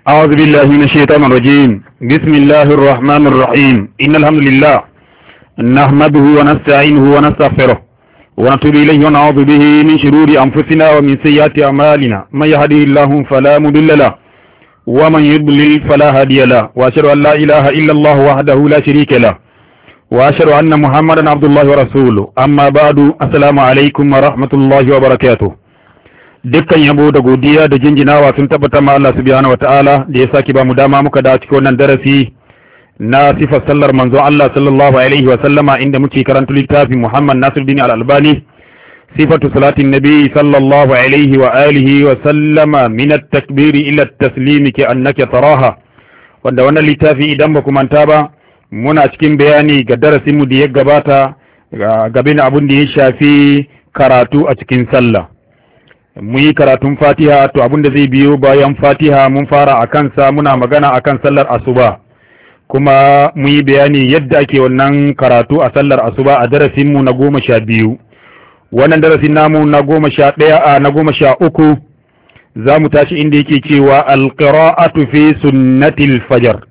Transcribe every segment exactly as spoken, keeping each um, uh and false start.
أعوذ بالله من الشيطان الرجيم بسم الله الرحمن الرحيم إن الحمد لله نحمده ونستعينه ونستغفره ونتوب إليه ونعوذ به من شرور أنفسنا ومن سيئات أعمالنا من يهده الله فلا مضل له ومن يضلل فلا هادي له وأشهد أن لا إله إلا الله وحده لا شريك له وأشهد أن محمدا عبد الله ورسوله أما بعد السلام عليكم ورحمة الله وبركاته. dukkan yabo da godiya da jinjinawa sun tabbata ma Allah subhanahu wataala da ya saki ba mu dama muka da cikin wannan darasi na sifar sallar manzon Allah sallallahu alaihi wa sallama inda muke karanta littafin Muhammad Nasiruddin Al-Albani sifatu salatin nabi sallallahu alaihi wa alihi wa sallama min at-takbir ila at-taslim ka annaka taraha, wanda wannan littafi idan ba ku manta ba muna cikin bayani ga darasin mu da ya gabata gabe abun da ya shafi karatu a cikin sallah. Mun yi karatun fatiha, to abin da zai biyo bayan fatiha mun fara a kansa muna magana akan sallar asuba, kuma mun yi bayani yadda ake wannan karatu a sallar asuba a darasinmu na goma sha biyu. Wannan darasin namu na goma sha ɗaya a na goma sha uku za mu tashi inda yake cewa alƙira'atu fi sunnatil fajar,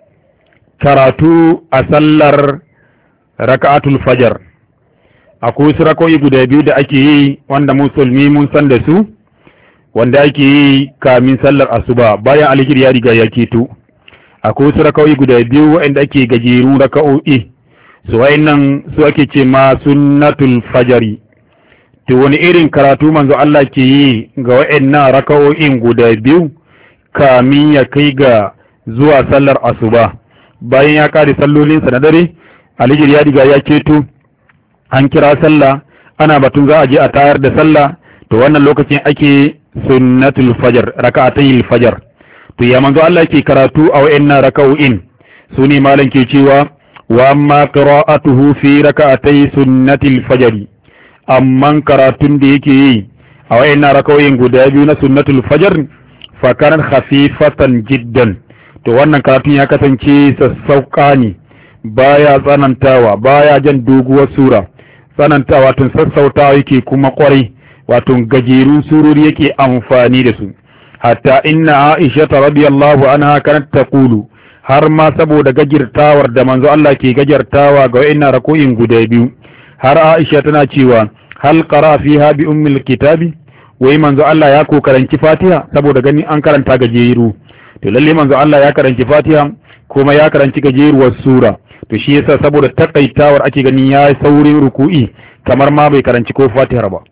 karatu a sallar raka'atul fajar. Akwai wasu rakoyi guda biyu da ake yi wanda musulmi mun san da su, wanda ake yi kamin sallar asuba bayan alhijir ya riga ya keto. Akwai wasu rakoyi guda biyu waɗanda ake gajeru raka'o'i, su wayannan su ake ce ma sunnatul fajari. To wani irin karatu manzo Allah ke yi ga wayannan raka'o'in guda biyu kamin ya kai ga zuwa sallar asuba? Bayan ya kare sallolinsa na dare, alhijir ya riga ya keto, an kira sallah, ana batun za a je a tayar da sallah, to wannan lokacin ake sunnatul fajar, raka'atayil fajar. To ya manzo Allah ke karatu a wayannan raka'o'in, sune malam ke cewa wa amma qira'atuhu fi raka'atay sunnatil fajr, amman karatun da yake yi a wayannan raka'o'in guda biyu na sunnatul fajar fa kana khafifatan jiddan. To wannan karatun ya kasance sassauka ne, baya tsanantawa, baya jan doguwar sura. Tsanantawa tun sassautawa yake kuma kwarai, wato gajerun surori yake amfani da su. Hatta inna Aisha radiyallahu anha kanat taqulu, har ma saboda gajirtawar da manzo Allah ke gajartawa ga wayannan rako'in guda biyu, har Aisha tana cewa hal qara fiha bi ummil kitabi, wai manzo Allah ya ko karanci Fatiha saboda gani an karanta gajeru. To lalle manzo Allah ya karanci Fatiha kuma ya karanci gajeruwar sura. To shi yasa saboda takaitawar ake ganin ya saurin ruku'i kamar ma bai karanci ko Fatiha ba.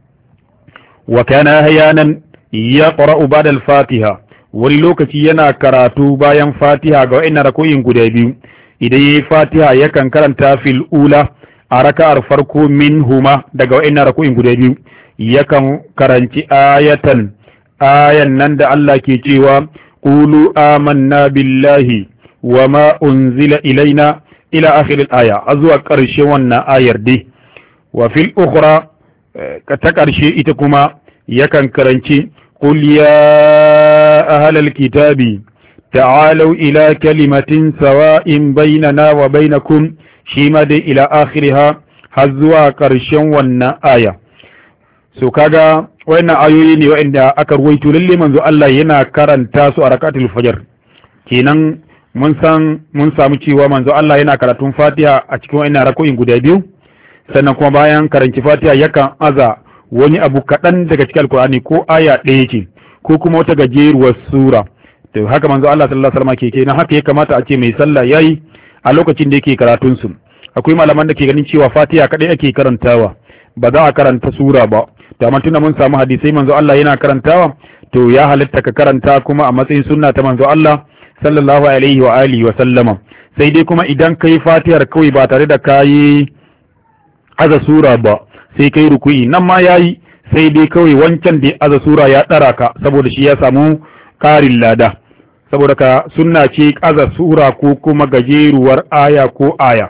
Wa kana ahyanan yaqra'u ba'da al-Fatiha, wani lokaci yana karatu bayan Fatiha ga wa'annan rako'in guda biyu. Idan yayi Fatiha yakan karanta fil ula a raka'ar farko minhuma daga wa'annan rako'in guda biyu, yakan karanci ayatan ayan nan da Allah ke cewa qulu amanna billahi wama unzila ilaina ila akhiril aya, a zuwa ƙarshen wannan ayar dai. Wa fil ukhra ta ƙarshe ita kuma yakan karanci qul ya ahlal kitabi ta'alu ila kalimatin sawa'in bainana wa bainakum, shi ma dai ila akhiriha har zuwa ƙarshen wannan aya. So kaga wannan ayoyi ne waɗanda aka ruwaito lalle manzo Allah yana karanta su a rakatul fajr. Kenan mun san mun samu cewa manzo Allah yana karatun Fatiha a cikin wannan rako'in guda biyu, sannan kuma bayan karanci Fatiha yakan aza wani abu kaɗan daga cikin Alkur'ani, ko aya ɗaya ce ko kuma wata gajeruwar sura. To haka manzo Allah sallallahu alaihi wasallam ke kenan haka ya kamata a ce mai sallah yayi a lokacin da yake karatun su. Akwai malaman da ke ganin cewa Fatiha kadai ake karantawa, ba za a karanta sura ba. To amma tunda mun samu hadisai manzo Allah yana karantawa, to ya halitta ka karanta kuma a matsayin sunna ta manzo Allah sallallahu alaihi wa alihi wa sallama. Sai dai kuma idan kai Fatihar kawai ba tare da kayi aza sura ba, sai kai ruku'i, nan ma yayi, sai dai kawai wancan da aza sura ya dara ka saboda shi ya samu karin lada. Saboda ka sunna ce aza sura ko kuma gajeruwar aya ko aya.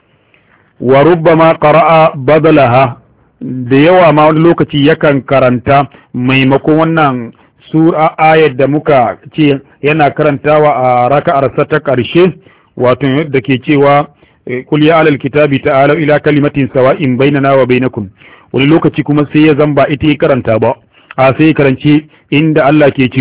Wa rubbama qara'a badalaha, da yawa ma wani lokaci yakan karanta maimakon wannan sura ayar da muka ce yana karantawa a raka'ar sa ta ƙarshe, wato da ke cewa kul ya alal kitabi ta'alu ila kalimatin sawa'in bainana wa bainakum. Wani lokaci kuma sai ya zamba ita ya karanta ba, a sai karanci inda Allah ke cewa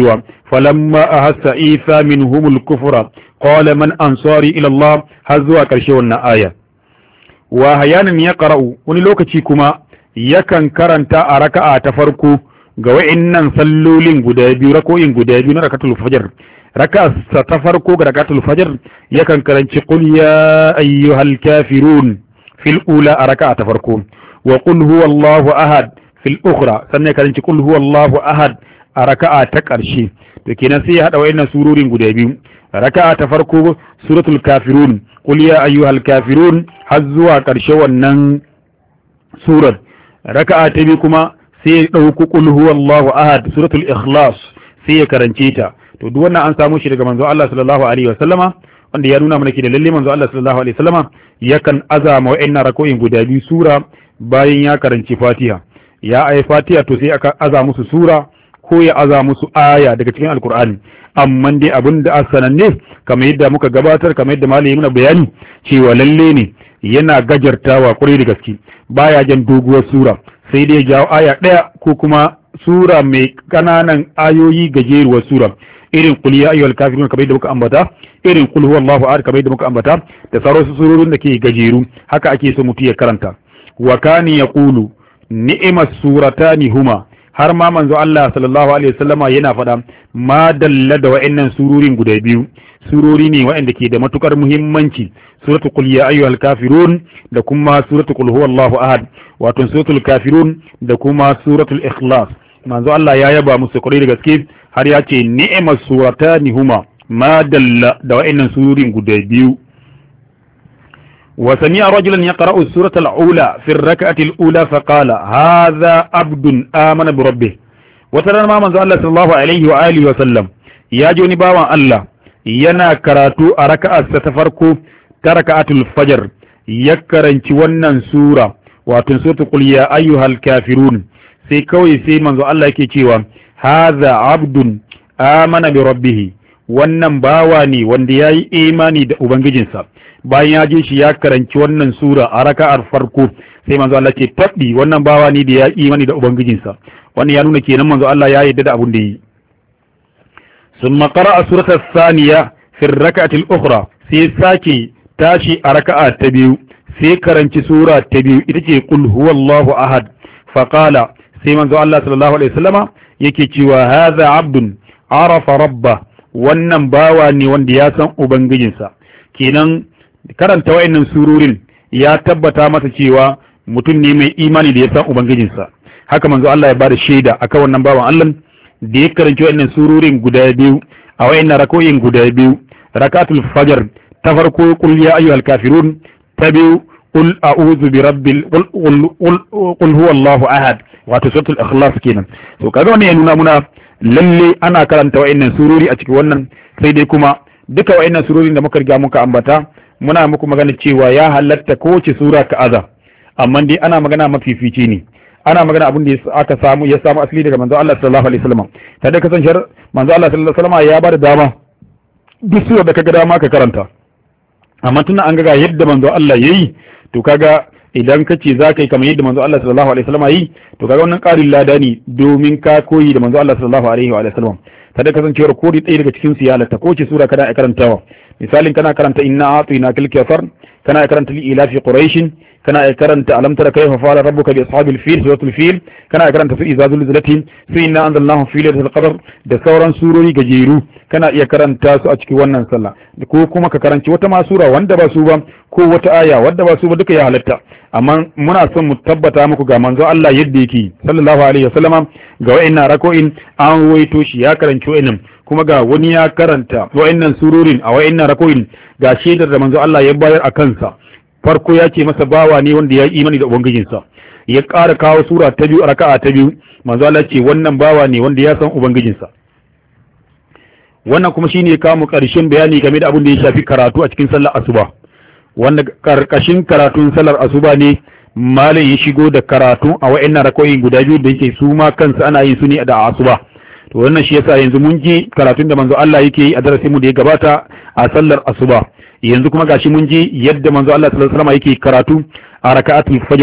falamma ahassa isa minhumul kufra qala man ansari ila Allah har zuwa karshe wannan aya wa hayanan yaqra'u wani lokaci kuma yakan karanta a raka'a ta farko ga wa'innan sallolin guda biyu rako'in guda biyu na rakatul fajr raka'a ta farko ga rakatul fajr yakan karanci qul ya ayyuhal kafirun fil ula a raka'a ta farko wa qul huwallahu ahad fil ukhra sannan karanci qul huwallahu ahad a raka'a ta karshe to kenan sai ya hada wa'innan surorin guda biyu raka'a ta farko suratul kafirun qul ya ayyuhal kafirun har zuwa karshe wannan surar raka'a ta biyu kuma sai ya dauki qul huwallahu ahad suratul ikhlas sai ya karance ta to duk wannan an samu shi daga manzo Allah sallallahu alaihi wasallama wanda ya nuna mana ke da lalle manzo Allah sallallahu alaihi wasallama yakan azama wa'annan rako'in guda biyu sura bayan ya karanci Fatiha ya ayi Fatiha to sai aka aza musu sura ko ya aza musu aya daga cikin Alkur'ani amma dai abin da asananne kamar yadda muka gabatar kamar yadda malami muna bayani cewa lalle ne yana gajartawa kwarai da gaske baya jan doguwar sura sai dai jawo aya ɗaya ko kuma sura mai ƙananan ayoyi gajeruwar sura irin qul ya ayyuhal kafirun kamar yadda muka ambata irin qul huwallahu ahad kamar yadda muka ambata da sauran surorin da ke gajeru haka ake so mutum ya karanta wa kani yaqulu ni'mas suratani huma har ma manzo Allah sallallahu alaihi wasallama yana faɗa ma dalla da wa'annan surorin guda biyu surori ne wa'anda ke da matukar muhimmanci suratul qul ya ayyuhal kafirun da kuma suratul qul huwallahu ahad wato suratul kafirun da kuma suratul ikhlas manzo Allah ya yaba musu kwarai da gaske har ya ce ni'mas suratani huma ma dalla da wa'annan surorin guda biyu wa sami'a rajulan yaqra'u suratal ula fi ar-rak'ati al-ula fa qala hadha abdun amana bi rabbih wata ran ma manzo Allah sallallahu alaihi wa alihi wa sallam ya ji wani bawan Allah yana karatu a raka'arsa ta farko ta raka'atul fajr ya karanci wannan sura wato suratul qul ya ayyuhal kafirun sai kawai sai manzo Allah yake cewa hadha abdun amana bi rabbih wannan bawa ne wanda yayi imani da ubangijinsa bayan ya je shi ya karanci wannan sura a raka'ar farko sai manzo Allah ce tabbi wannan bawa ne da ya imani da ubangijinsa wannan ya nuna kenan manzo Allah ya yarda da abun da yi summa qara'a surata thaniya fi ar-rak'ati al-ukhra sai sake tashi a raka'a ta biyu sai karanci sura ta biyu ita ce qul huwallahu ahad fa qala sai manzo Allah sallallahu alaihi wasallama yake cewa hadha abdun arafa rabba wannan bawa ne wanda ya san ubangijinsa kenan karanta wayannan surorin ya tabbata masa cewa mutum ne mai imani da ya san ubangijinsa haka manzo Allah ya bada shaida akan wannan bawan Allah da ya karanci wayannan surorin guda biyu a wayannan rakoyin guda biyu rakatul fajr ta farko qul ya ayyuhal kafirun ta biyu qul a'udhu bi rabbil qul huwallahu ahad wato suratul ikhlas kenan to kaga wannan ya nuna muna lalle ana karanta wayannan surori a cikin wannan sai dai kuma duka wayannan surorin da muka riga muka ambata muna muku magana cewa ya halatta kowace sura ka aza amma dai ana magana mafifici ne ana magana abin da aka samu ya samu asali daga manzo Allah sallallahu alaihi wasallam ta da kasancewar manzo Allah sallallahu alaihi wasallam ya bada dama duk sura da kaga dama ka karanta amma tunda an ga yadda manzo Allah yayi to kaga idan kace zaka yi kamar yadda manzo Allah sallallahu alaihi wasallam yayi to kaga wannan ƙarin lada ne domin ka koyi da manzo Allah sallallahu alaihi wa sallam ta da kasancewar kodi ɗaya daga cikin su ya halatta ko ce sura kana karantawa misalin kana karanta inna atina kal kafar kana karanta li ila fi quraish kana karanta alam tara kayfa fa'ala rabbuka bi ashabil fil suratul fil kana karanta su iza zulzilatin su inna anzalnahu fi lailatul qadr da sauran surori gajeru kana iya karanta su a cikin wannan sallah ko kuma ka karanci wata ma sura wanda ba su ba ko wata aya wanda ba su ba duka ya halatta amma muna son mu tabbata muku ga manzo Allah yadda yake sallallahu alaihi wasallama ga wa'annan rako'in an waito shi ya karanci wa'annan kuma ga wani ya karanta wa'annan surorin a wa'annan rako'in ga shaidar da manzo Allah ya bayar a kansa farko ya ce masa bawa ne wanda ya yi imani da ubangijinsa ya ƙara kawo sura ta biyu a raka'a ta biyu manzo Allah ce wannan bawa ne wanda ya san ubangijinsa wannan kuma shine ya kawo ƙarshen bayani game da abin da ya shafi karatu a cikin sallar asuba wanda karkashin karatun sallar asuba ne malam ya shigo da karatu a wa'annan rakoyin guda biyu da yake su ma kansu ana yin su ne da asuba to wannan shi yasa yanzu mun ji karatun da manzo Allah yake yi a darasin mu da ya gabata a sallar asuba yanzu kuma gashi mun ji yadda manzo Allah sallallahu alaihi wasallam yake karatu a raka'atul fajr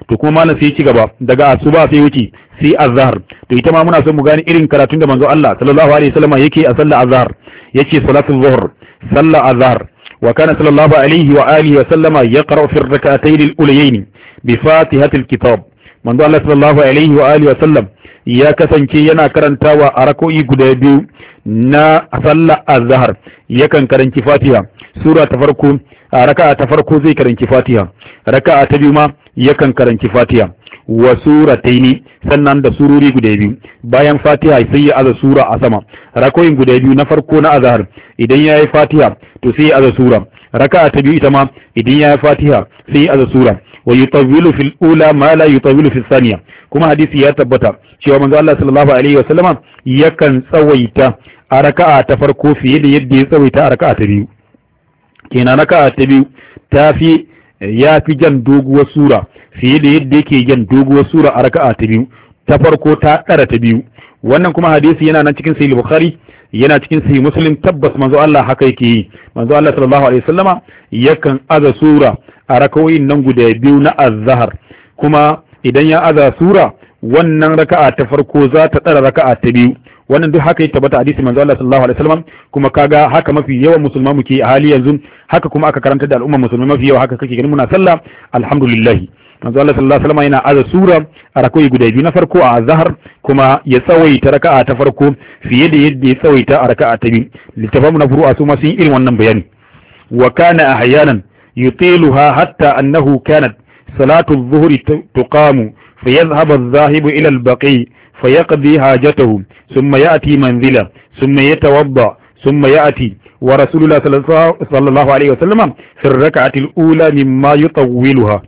to kuma malam sai ya ci gaba daga asuba sai wuce sai azhar to ita ma muna son mu gane irin karatun da manzo Allah sallallahu alaihi wasallam yake a sallar azhar yace salatul zuhr sallar azhar wa kana sallallahu alaihi wa alihi wa sallama yaqra fi ar-rak'atayn al-ulayayn bi fatihatil kitab manzo Allah sallallahu alaihi wa alihi wa sallam ya kasance yana karantawa a rako'i guda biyu na sallar azhar yakan karanci fatiha sura ta farko a raka'a ta farko zai karanci fatiha raka'a ta biyu ma yakan karanci fatiha wa surataini sannan da surori guda biyu bayan fatiha sai ya aza sura a sama rakoyin guda biyu na farko na azhar idan yayi fatiha to sai ya aza sura raka'a ta biyu ita ma idan yayi fatiha sai ya aza sura wa yutawwilu fil ula ma la yutawwilu fil thaniya kuma hadisi ya tabbata cewa manzo Allah sallallahu alaihi wasallama yakan tsawaita a raka'a ta farko fiye da yadda ya tsawaita a raka'a ta biyu kenan raka'a ta biyu ta fi ya fi jan doguwar sura fiye da yadda yake jan doguwar sura a raka'a ta biyu ta farko ta tsara ta biyu wannan kuma hadisi yana nan cikin sahih bukhari yana cikin sahih muslim tabbas manzo Allah haka yake yi manzo Allah sallallahu alaihi wasallama yakan aza sura a rakawoyin nan guda biyu na azhar kuma idan ya aza sura wannan raka'a ta farko za ta tsara raka'a ta biyu wannan duk haka ya tabbata hadisi manzo Allah sallallahu alaihi wasallam kuma kaga haka mafi yawan musulma muke a hali yanzu haka kuma aka karanta da al'umma musulmi mafi yawa haka kake ganin muna sallah alhamdulillah manzo Allah sallallahu alaihi wasallam yana aza sura a raka'i guda biyu na farko a azhar kuma ya tsawaita raka'a ta farko fiye da yadda ya tsawaita a raka'a ta biyu littafin na furu'a su ma sun irin wannan bayani wa kana ahyanan yutiluha hatta annahu kanat salatu adh-dhuhri tuqamu فيذهب الذاهب إلى البقيع فيقضي حاجته ثم يأتي منزله ثم يتوضأ ثم يأتي ورسول الله صلى الله عليه وسلم في الركعة الأولى مما يطولها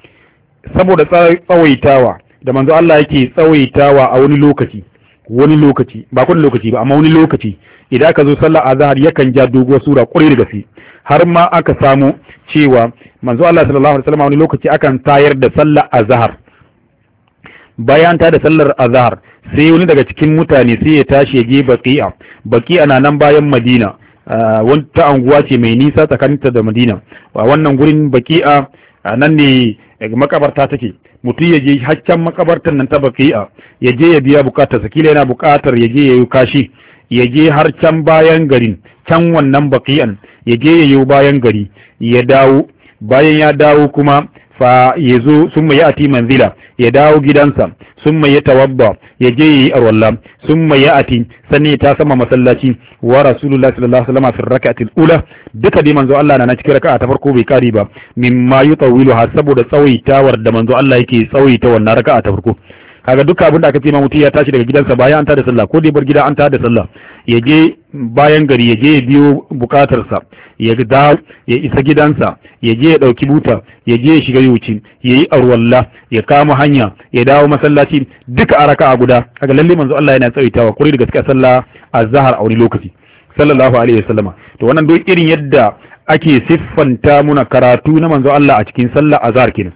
saboda tsawaitawa da manzo Allah yake tsawaitawa a wani lokaci wani lokaci ba kun lokaci ba amma wani lokaci idan aka zo sallar azhar yakan ja doguwar sura ƙure da gaske har ma aka samu cewa manzo Allah sallallahu alaihi wasallam wani lokaci akan tayar da sallar azhar bayan ta da sallar azhar sai wani daga cikin mutane sai ya tashi ya je baqi'a baqi'a na nan bayan madina wata anguwa ce mai nisa tsakaninta da madina wannan gurin baqi'a nan ne makabarta take mutum ya je haccan makabartan nan ta baqi'a ya je ya biya bukatar sa kila yana bukatar ya je ya yi kashi ya je har can bayan garin can wannan baqi'an ya je ya yi bayan gari ya dawo bayan ya dawo kuma fa ya zo sun mai ati manzila ya dawo gidansa sun mai ya tawabba ya je yi arwalla sun mai ya ati sannan ta sama masallaci wa rasulullah sallallahu alaihi wasallam fi rak'atil ula duka dai manzo Allah na cikin raka'a ta farko bai kari ba mimma yutawilu ha saboda tsawaitawar da manzo Allah yake tsawaita wannan raka'a ta farko kaga duka abin da aka ce ma mutum ya tashi daga gidansa bayan an tada sallah ko dai bar gida an tada sallah ya je bayan gari ya je ya biyo bukatarsa ya dawo ya isa gidansa ya je ya dauki buta ya je ya shiga yuci ya yi arwalla ya kama hanya ya dawo masallaci duka a raka'a guda kaga lalle manzo Allah yana tsawaitawa kuri da gaskiya sallah azhar a wani lokaci sallallahu alaihi wasallama to wannan duk irin yadda ake siffanta muna karatu na manzo Allah a cikin sallah azhar kenan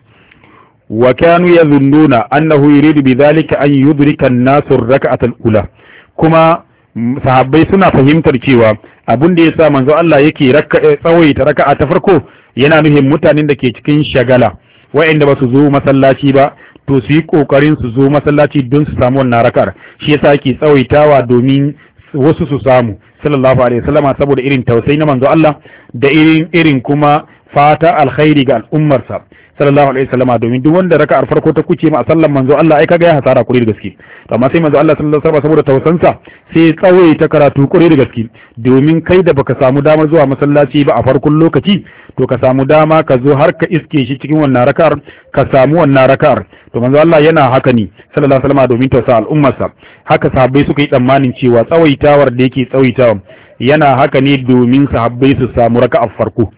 wa kanu yadhunnuna annahu yuridu bidhalika an yudrika an-nasu ar-rak'ata al-ula kuma sahabbai suna fahimtar cewa abin da yasa manzo Allah yake tsawaita raka'a ta farko yana nufin mutanen da ke cikin shagala wa'anda ba su zo masallaci ba to su yi kokarin su zo masallaci don su samu wannan raka'ar shi yasa yake tsawaitawa domin wasu su samu sallallahu alaihi wasallama saboda irin tausayi na manzo Allah da irin irin kuma fata alkhairi ga al'ummarsa sallallahu alaihi wasallama domin duk wanda raka'ar farko ta kuce ma a sallan manzo Allah ai kaga ya hasara kure da gaske to amma sai manzo Allah sallallahu alaihi wasallam saboda tausansa sai tsawai ta karatu kure da gaske domin kai da baka samu damar zuwa masallaci ba a farkon lokaci to ka samu dama ka zo har ka iske shi cikin wannan raka'ar ka samu wannan raka'ar to manzo Allah yana haka ne sallallahu alaihi wasallama domin tausa al'ummarsa haka sahabbai suka yi tsammanin cewa tsawaitawar da yake tsawaitawa yana haka ne domin sahabbai su samu raka'ar farko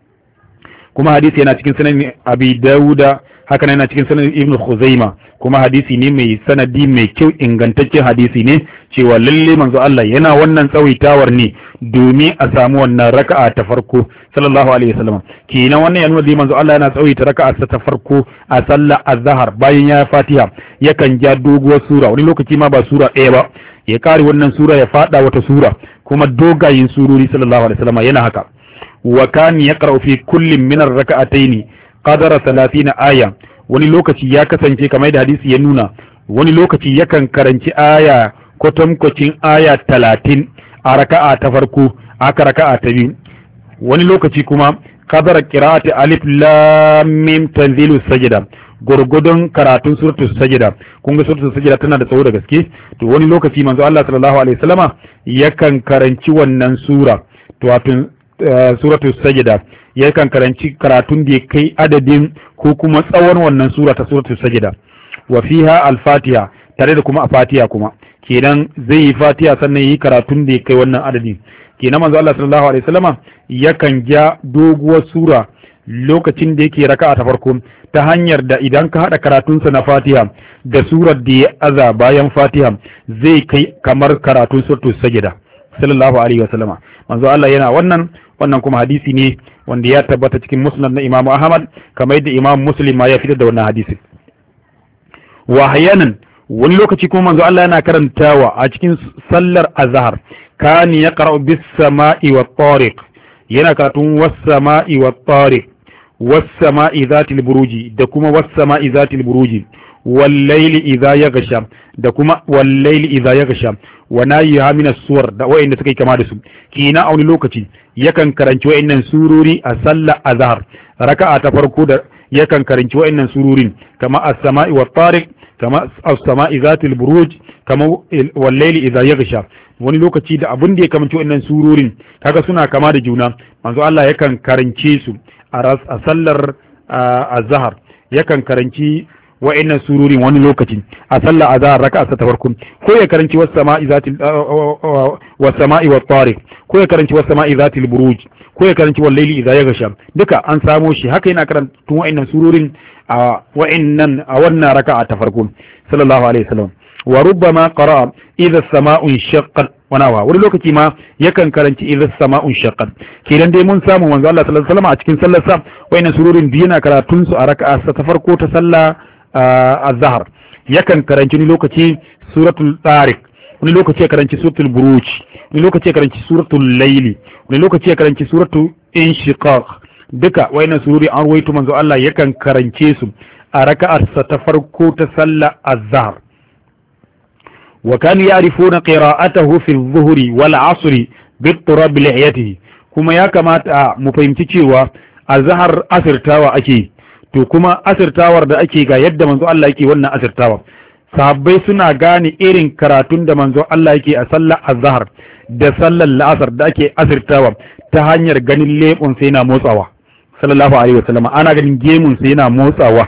kuma hadisi yana cikin sunan Abi Dawuda haka yana cikin sunan Ibn Khuzaima kuma hadisi ne mai sanadi mai kyau ingantaccen hadisi ne cewa lalle manzo Allah yana wannan tsawaitawar ne domin a samu wannan raka'a ta farko sallallahu alaihi wasallam kenan wannan ya nuna da manzo Allah yana tsawaita raka'a ta farko a sallar azhar bayan ya Fatiha yakan ja doguwar sura wani lokaci ma ba sura ɗaya ba ya kare wannan sura ya fada wata sura kuma dogayin surori sallallahu alaihi wasallam yana haka وكان يقرأ في كل من الركعتين قدر ثلاثين آية wani lokaci ya kasance kamar da hadisi ya nuna wani lokaci yakan karanci aya kwatankwacin aya talatin a raka'a ta farko aka raka'a ta biyu wani lokaci kuma kadar qira'ati alif lam mim tanzilu sajda gurgudun karatun suratul sajda kun ga suratul sajda tana da tsawo da gaske to wani lokaci manzo Allah sallallahu alaihi wasallama yakan karanci wannan sura to wato suratul sajda yakan karanci karatun da kai adadin ko kuma tsawon wannan sura ta suratul sajda wa fiha al-fatiha tare da kuma a fatiha kuma kenan zai yi fatiha sannan yi karatun da kai wannan adadi kenan manzo Allah sallallahu alaihi wasallama yakan ja doguwar sura lokacin da yake raka'a ta farko ta hanyar da idan ka hada karatunsa na fatiha da surar da ya aza bayan fatiha zai kai kamar karatun suratul sajda sallallahu alaihi wasallama manzo Allah yana wannan wannan kuma hadisi ne wanda ya tabbata cikin musnad na Imam Ahmad kamar yadda Imam Muslim ma ya fitar da wannan hadisi wa hayanan wani lokaci kuma manzo Allah yana karantawa a cikin sallar azhar kani yaqra'u bis sama'i wat tariq yana karatun was sama'i wat tariq was sama'i zatil buruji da kuma was sama'i zatil buruji wal layli idha yaghsha da kuma wal layli idha yaghsha wa nayiha min as-suwar da wayanda suka yi kama da su kina a wani lokaci yakan karanci wayannan surori a sallar azhar raka'a ta farko da yakan karanci wayannan surorin kama as-sama'i wat tariq kama as-sama'i zatil buruj kama wal layli idha yaghsha wani lokaci da abin da ya kamanci wayannan surorin kaga suna kama da juna manzo Allah yakan karance su a sallar azhar yakan karanci wa'annan sururin wani lokaci a sallar azhar raka'a ta farko ko ya karanci was sama'i zatil was sama'i wat tariq ko ya karanci was sama'i zatil buruj ko ya karanci wal layli idha yaghsha duka an samo shi haka yana karantun wa'annan sururin a wa'annan a wannan raka'a ta farko sallallahu alaihi wasallam wa rubbama qara'a idha as-sama'u shaqqat wa nawa wani lokaci ma yakan karanci idha as-sama'u shaqqat kidan dai mun samu manzo Allah sallallahu alaihi wasallam a cikin sallar sa wa'annan sururin biyu yana karatun su a raka'a ta farko ta sallah az-zahr yakan karanci wani lokaci suratul tariq wani lokaci ya karanci suratul buruj wani lokaci ya karanci suratul layli wani lokaci ya karanci suratul inshiqaq duka wayannan sururi an ruwaito manzo Allah yakan karance su a raka'ar sa ta farko ta sallar az-zahr wa kan ya'rifuna qira'atahu fi adh-dhuhri wal 'asri bi-turab li'yatihi kuma ya kamata mu fahimci cewa azhar asirtawa ake to kuma asirtawar da ake ga yadda manzo Allah yake wannan asirtawa sahabbai suna gane irin karatun da manzo Allah yake a sallar azhar da sallar la'asar da ake asirtawa ta hanyar ganin lebon sai yana motsawa sallallahu alaihi wasallam ana ganin gemun sai yana motsawa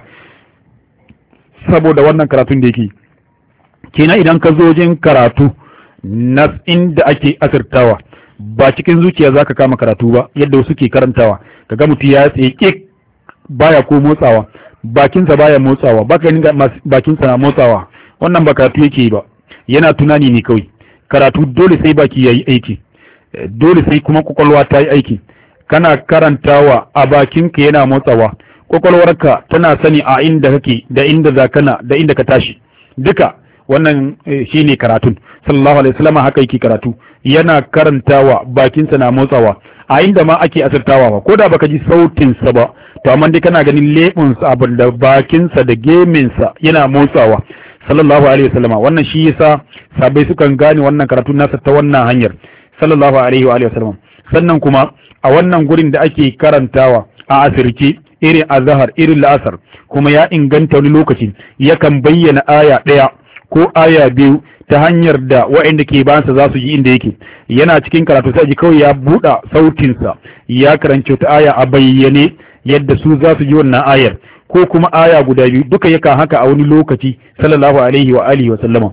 saboda wannan karatun da yake kenan idan ka zo wajen karatu na inda ake asirtawa ba cikin zuciya zaka kama karatu ba yadda wasu ke karantawa kaga mutum ya tsaye baya ko motsawa bakinsa baya motsawa baka ganin bakinsa na motsawa wannan ba karatu yake ba yana tunani ne kawai karatu dole sai baki yayi aiki dole sai kuma kwakwalwa ta yi aiki kana karantawa a bakinka yana motsawa kwakwalwarka tana sani a inda kake da inda zakana da inda ka tashi duka wannan shine karatun sallallahu alaihi wasallam haka yake karatu yana karantawa bakinsa na motsawa a inda ma ake asirtawa ko da baka ji sautin sa ba to amma dai kana ganin lebun sa abin da bakin sa da gemin sa yana motsawa sallallahu alaihi wasallam wannan shi yasa sabai sukan gane wannan karatu nasa ta wannan hanyar sallallahu alaihi wa wasallam sannan kuma a wannan gurin da ake karantawa a asirce irin azhar irin la'asar kuma ya inganta wani lokaci yakan bayyana aya daya ko aya biyu ta hanyar da waɗanda ke bayansa za su ji inda yake yana cikin karatu sai ji kawai ya buɗa sautinsa ya karanci ta aya a bayyane yadda su za su ji wannan ayar ko kuma aya guda biyu duka yakan haka a wani lokaci sallallahu alaihi wa alihi wa sallama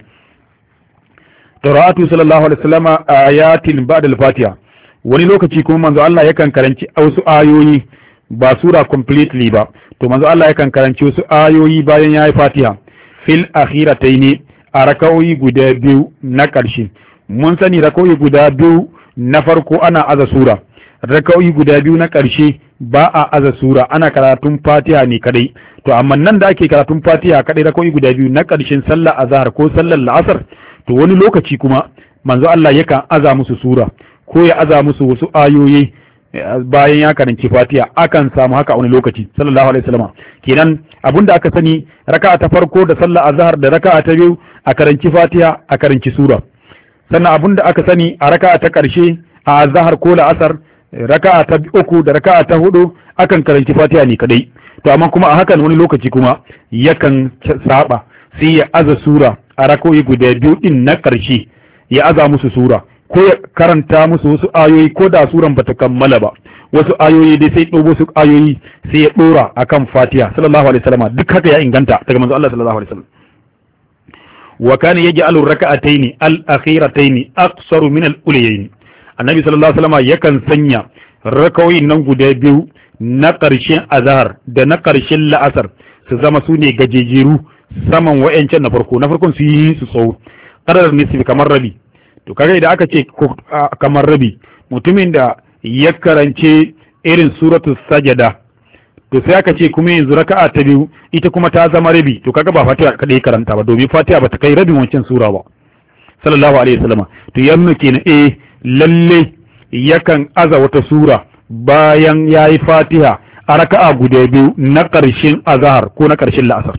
qira'atu sallallahu alaihi wa sallama ayatin ba'da al-fatiha wani lokaci kuma manzo Allah yakan karanci wasu ayoyi ba sura completely ba to manzo Allah yakan karanci wasu ayoyi bayan yayi fatiha fil akhirataini a raka'o'i guda biyu na ƙarshe mun sani raka'o'i guda biyu na farko ana aza sura raka'o'i guda biyu na ƙarshe ba a aza sura ana karatun fatiha ne kadai to amma nan da ake karatun fatiha kadai raka'o'i guda biyu na ƙarshen sallar azhar ko sallar la'asar to wani lokaci kuma manzo Allah yakan aza musu sura ko ya aza musu wasu ayoyi bayan ya karanci fatiha akan samu haka a wani lokaci sallallahu alaihi wasallam kenan abinda aka sani raka'a ta farko da sallar azhar da raka'a ta biyu a karanci fatiha a karanci sura sannan abinda aka sani a raka'a ta karshe a azhar ko la'asar raka'a ta uku da raka'a ta hudu akan karanci fatiha ne kadai to amma kuma a hakan wani lokaci kuma yakan saba sai ya aza sura a rakoyi guda biyu din na karshe ya aza musu sura ko ya karanta musu wasu ayoyi ko da suran bata kammala ba wasu ayoyi dai sai dogo su ayoyi sai ya dora akan fatiha sallallahu alaihi wasallam duk haka ya inganta daga manzo Allah sallallahu alaihi wasallam wa kana yaj'alu rak'atayn al-akhiratayn aqsaru min al-ulayayn annabi sallallahu alaihi wasallam yakan sanya rakawoyin nan guda biyu na ƙarshen azhar da na ƙarshen la'asar su zama su ne gajejeru saman wa'ancan na farko na farkon su yi su tsawo ƙarar nisfi kamar rabi to kaga idan aka ce kamar rabi mutumin da ya karance irin suratul sajada to sai aka ce kuma yanzu raka'a ta biyu ita kuma ta zama rabi to kaga ba fatiha kadai karanta ba domin fatiha ba ta kai rabin wancan sura ba sallallahu alaihi wasallam to ya nuna kenan eh lalle yakan aza wata sura bayan yayi fatiha a raka'a guda biyu na ƙarshen azhar ko na ƙarshen la'asar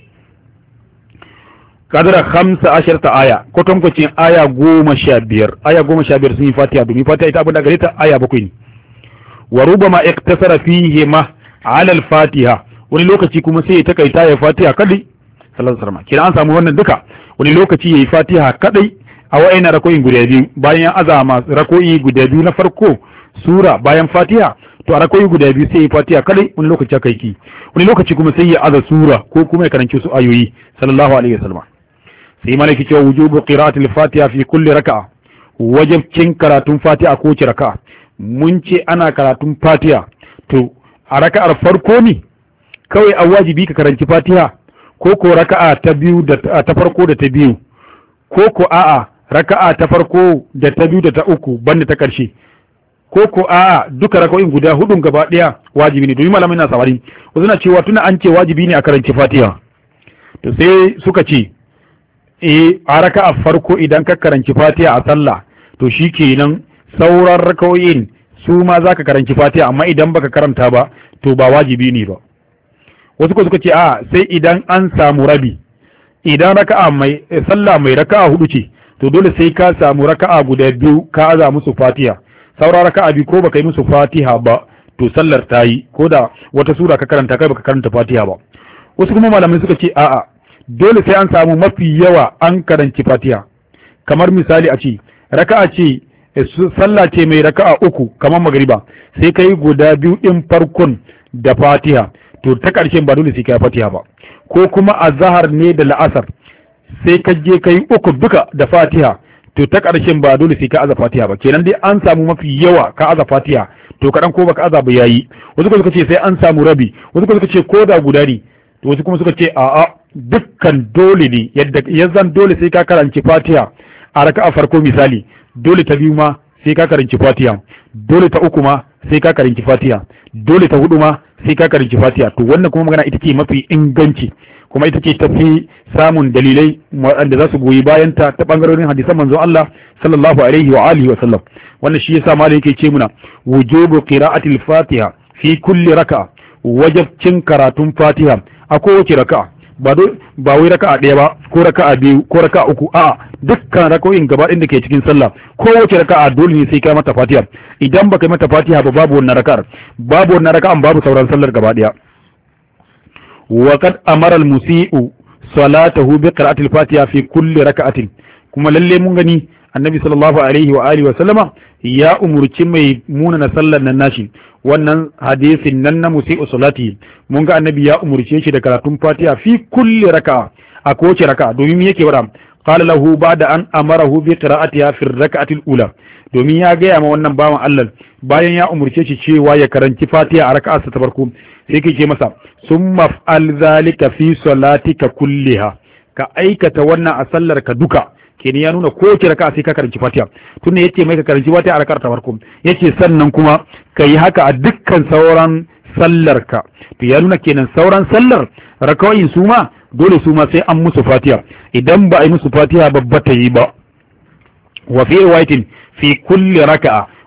kadara hamsa ashirta aya kwatankwacin aya goma sha biyar aya goma sha biyar sun yi fatiha domin fatiha ita abin da gare ta aya bakwai ne wa rubama iktasara fihi ma ala al-fatiha wani lokaci kuma sai ya takaita ya fatiha kadai sallallahu alaihi wasallam kina an samu wannan duka wani lokaci yayi fatiha kadai a wa'ina rakoyin guda biyu bayan azama rakoyi guda biyu na farko sura bayan fatiha to a rakoyi guda biyu sai ya fatiha kadai wani lokaci kai ki wani lokaci kuma sai ya aza sura ko kuma ya karanci su ayoyi sallallahu alaihi wasallam sai malaki cewa wujubu qira'atil fatiha fi kulli raka'a wajibcin karatun fatiha ko ci raka'a mun ce ana karatun fatiha to a raka'ar farko ne kawai a wajibi ka karanci fatiha ko ko raka'a ta biyu da ta farko da ta biyu ko ko a'a raka'a ta farko da ta biyu da ta uku banda ta karshe ko ko a'a duka raka'o'in guda hudun gaba daya wajibi ne domin malamin na sawari wasu na cewa tuna an ce wajibi ne a karanci fatiha to sai suka ce eh a raka'a farko idan ka karanci fatiha a sallah to shikenan sauran raka'o'in su ma zaka karanci fatiha amma idan baka karanta ba to ba wajibi ne ba wasu ko suka ce a sai idan an samu rabi idan raka'a mai sallah mai raka'a hudu ce to dole sai ka samu raka'a guda biyu ka aza musu fatiha sauran raka'a biyu ko baka yi musu fatiha ba to sallar ta yi ko da wata sura ka karanta kai baka karanta fatiha ba wasu kuma malamai suka ce a'a dole sai an samu mafi yawa an karanci fatiha kamar misali a ce raka'a ce sallah ce mai raka'a uku kamar magriba sai kai guda biyu din farkon da fatiha to ta ƙarshen ba dole sai kai fatiha ba ko kuma azhar ne da la'asar sai ka je kai uku duka da fatiha to ta ƙarshen ba dole sai ka aza fatiha ba kenan dai an samu mafi yawa ka aza fatiha to kaɗan ko baka aza ba yayi wasu kuma suka ce sai an samu rabi wasu kuma suka ce ko da guda ne to wasu kuma suka ce a'a dukkan dole ne yadda yanzan dole sai ka karanci fatiha a raka'a farko misali dole ta biyu ma sai ka karanci fatiha dole ta uku ma sai ka karanci fatiha dole ta hudu ma sai ka karanci fatiha to wannan kuma magana ita ce mafi inganci kuma ita ce tafi samun dalilai wanda za su goyi bayan ta ta bangarorin hadisan manzon Allah sallallahu alaihi wa alihi wa sallam wannan shi yasa malai yake ce muna wujubu qira'atil fatiha fi kulli raka'a wajibcin karatun fatiha a kowace raka'a ba ba wai raka'a ɗaya ba ko raka'a biyu ko raka'a uku a'a dukkan raka'o'in gaba ɗin da ke cikin sallah kowace raka'a dole ne sai kai mata fatiha idan baka yi mata fatiha ba babu wannan raka'ar babu wannan raka'an babu sauran sallar gaba ɗaya wa qad amara al-musii'u salatahu bi qira'ati al-fatiha fi kulli raka'atin kuma lalle mun gani annabi sallallahu alaihi wa alihi wa sallama ya umurci mai munana sallar nan nashi wannan hadisin nan na musii'u salati mun ga annabi ya umurce shi da karatun fatiha fi kulli raka'a a kowace raka'a domin me yake wada qala lahu ba'da an amarahu bi qira'atiha fi ar-raka'ati al-ula domin ya gaya ma wannan bawan Allah bayan ya umurce shi cewa ya karanci fatiha a raka'arsa ta farko sai yake ce masa summa fa'al zalika fi salatika kulliha ka aikata wannan a sallar ka duka kenan ya nuna kowace raka'a sai ka karanci fatiha tunda yace mai ka karanci fatiha a raka'ar ta farko yace sannan kuma kai haka a dukkan sauran sallar ka to ya nuna kenan sauran sallar raka'o'in su ma dole su ma sai an musu fatiha idan ba a yi musu fatiha babba ta yi ba wa fi riwayatin fi kulli raka'a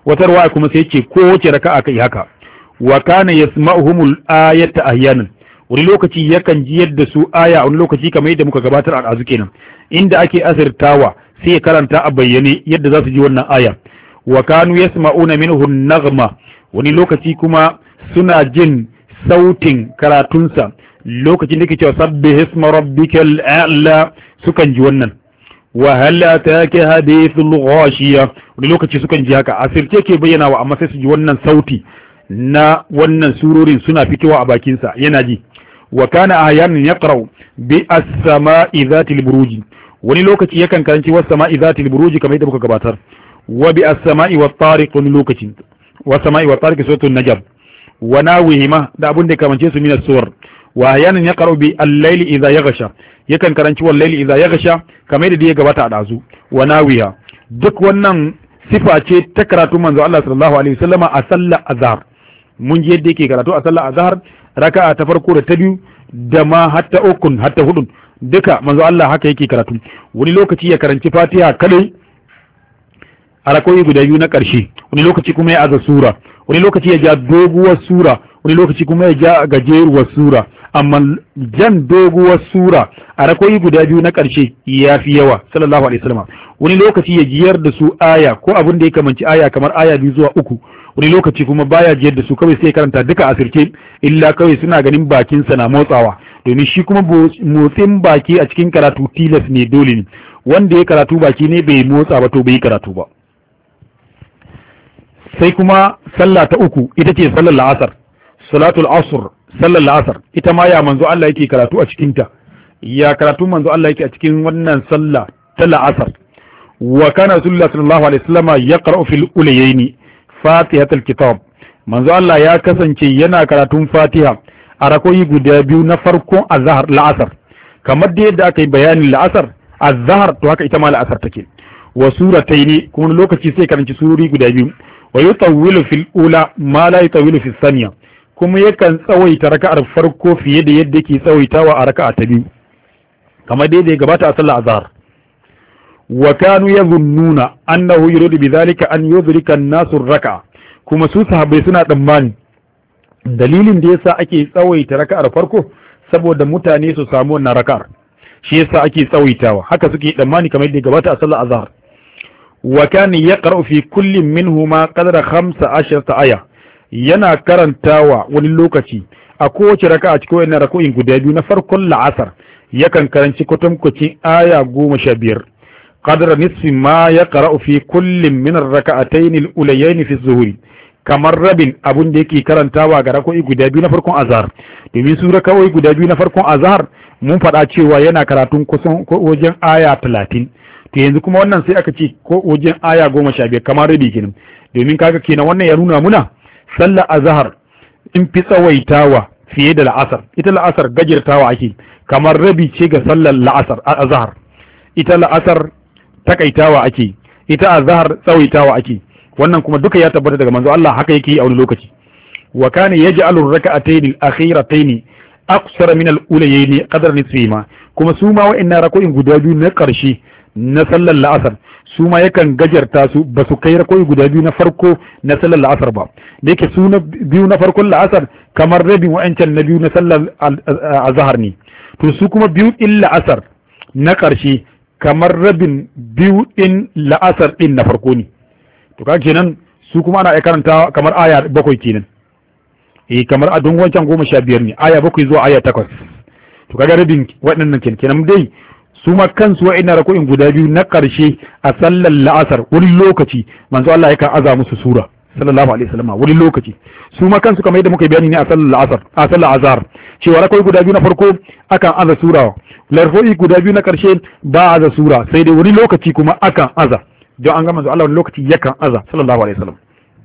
wata ruwaya kuma sai ce ko wace raka'a kai haka wa kana yasma'uhumul ayata ahyanan wani lokaci yakan ji yadda su aya wani lokaci kamar yadda muka gabatar a azu kenan inda ake asirtawa sai ya karanta a bayyane yadda za su ji wannan aya wa kanu yasma'una minhu naghma wani lokaci kuma suna jin sautin karatunsa lokacin da ke cewa sabbih isma rabbikal a'la sukan ji wannan wa hal ataka hadithul ghashiya wani lokaci sukan ji haka asirce ke bayyana wa amma sai su ji wannan sauti na wannan surorin suna fitowa a bakin sa yana ji wa kana ahyanan yaqra'u bi as-sama'i dhatil buruj wani lokaci yakan karanci was sama'i dhatil buruj kamar yadda muka gabatar wa bi as-sama'i wat tariq wani lokaci was sama'i wat tariq suratul najm wa nawihima da abun da kamance su min as-suwar wa ahyanan yaqra'u bi al-layli idha yaghsha yakan karanci wal layli idha yaghsha kamar yadda ya gabata a dazu wa nawiha duk wannan sifa ce ta karatu manzo Allah sallallahu alaihi wasallama a sallar azhar mun ji yadda yake karatu a sallar azhar raka'a ta farko da ta biyu da ma hatta ukun hatta hudun duka manzo Allah haka yake karatu wani lokaci ya karanci Fatiha kadai a rakoyi guda biyu na ƙarshe wani lokaci kuma ya aza sura wani lokaci ya ja doguwar sura wani lokaci kuma ya ja gajeruwar sura amma jan doguwar sura a rakoyi guda biyu na ƙarshe ya fi yawa sallallahu alaihi wasallam wani lokaci ya jiyar da su aya ko abin da ya kamanci aya kamar aya biyu zuwa uku wani lokaci kuma baya jiyar da su kawai sai karanta duka asirce illa kawai suna ganin bakin sa na motsawa domin shi kuma motsin baki a cikin karatu tilas ne dole ne wanda ya karatu baki ne bai motsa ba to bai karatu ba sai kuma sallah ta uku ita ce sallar la'asar salatul asr sallar la'asar ita ma ya manzo Allah yake karatu a cikin ta ya karatu manzo Allah yake a cikin wannan sallah ta la'asar wa kana rasulullahi sallallahu alaihi wasallam yaqra'u fil ulayaini fatihatul kitab manzo Allah ya kasance yana karatun fatiha a rakoyi guda biyu na farkon azhar la'asar kamar da yadda aka yi bayanin la'asar azhar to haka ita ma la'asar take wa surataini kuma lokaci sai karanci surori guda biyu wa yutawwilu fil ula ma la yutawwilu fis thaniya kuma yakan tsawaita raka'ar farko fiye da yadda yake tsawaitawa a raka'a ta biyu kamar dai da ya gabata a sallar azhar wa kanu yadhunnuna annahu yuridu bidhalika an yudrika an-nasu ar-raka'a kuma su sahabbai suna tsammani dalilin da yasa ake tsawaita raka'ar farko saboda mutane su samu wannan raka'ar shi yasa ake tsawaitawa haka suke tsammani kamar da ya gabata a sallar azhar wa kana yaqra'u fi kulli minhuma qadra khamsa asharata aya yana karantawa wani lokaci a kowace raka'a cikin wannan raka'o'in guda biyu na farkon la'asar yakan karanci kwatankwacin aya goma sha biyar qadra nisfi ma yaqra'u fi kulli min ar-raka'atayn al-ulayayn fi az-zuhri kamar rabin abun da yake karantawa ga raka'o'i guda biyu na farkon azhar domin su raka'o'i guda biyu na farkon azhar mun faɗa cewa yana karatun kusan wajen aya talatin to yanzu kuma wannan sai aka ce ko wajen aya goma sha biyar kamar rabi kenan domin kaga kenan wannan ya nuna muna sallar azhar in fi tsawaitawa fiye da la'asar ita la'asar gajirtawa ake kamar rabi ce ga sallar la'asar azhar ita la'asar takaitawa ake ita azhar tsawaitawa ake wannan kuma duka ya tabbata daga manzo Allah haka yake a wani lokaci wa kana yaj'alu ar-rak'atayn al-akhiratayn aqsara min al-ulayayn qadra nisfihima kuma su ma wa'annan rako'in guda biyu na karshe na sallar la'asar su ma yakan gajarta su ba su kai rako'i guda biyu na farko na sallar la'asar ba da yake su na biyu na farkon la'asar kamar rabin wa'ancan na biyu na sallar azhar ne to su kuma biyu din la'asar na ƙarshe kamar rabin biyu din la'asar din na farko ne to kaga kenan su kuma ana karanta kamar aya bakwai kenan eh kamar a don wancan goma sha biyar ne aya bakwai zuwa aya takwas to kaga rabin waɗannan kenan dai su ma kansu wa'ina rako'in guda biyu na ƙarshe a sallar la'asar wani lokaci manzo Allah yakan aza musu sura sallallahu alaihi wasallam wani lokaci su ma kansu kamar yadda muka bayani ne a sallar la'asar a sallar azhar cewa rako'i guda biyu na farko akan aza sura larfo'i guda biyu na ƙarshe ba aza sura sai dai wani lokaci kuma akan aza don an ga manzo Allah wani lokaci yakan aza sallallahu alaihi wasallam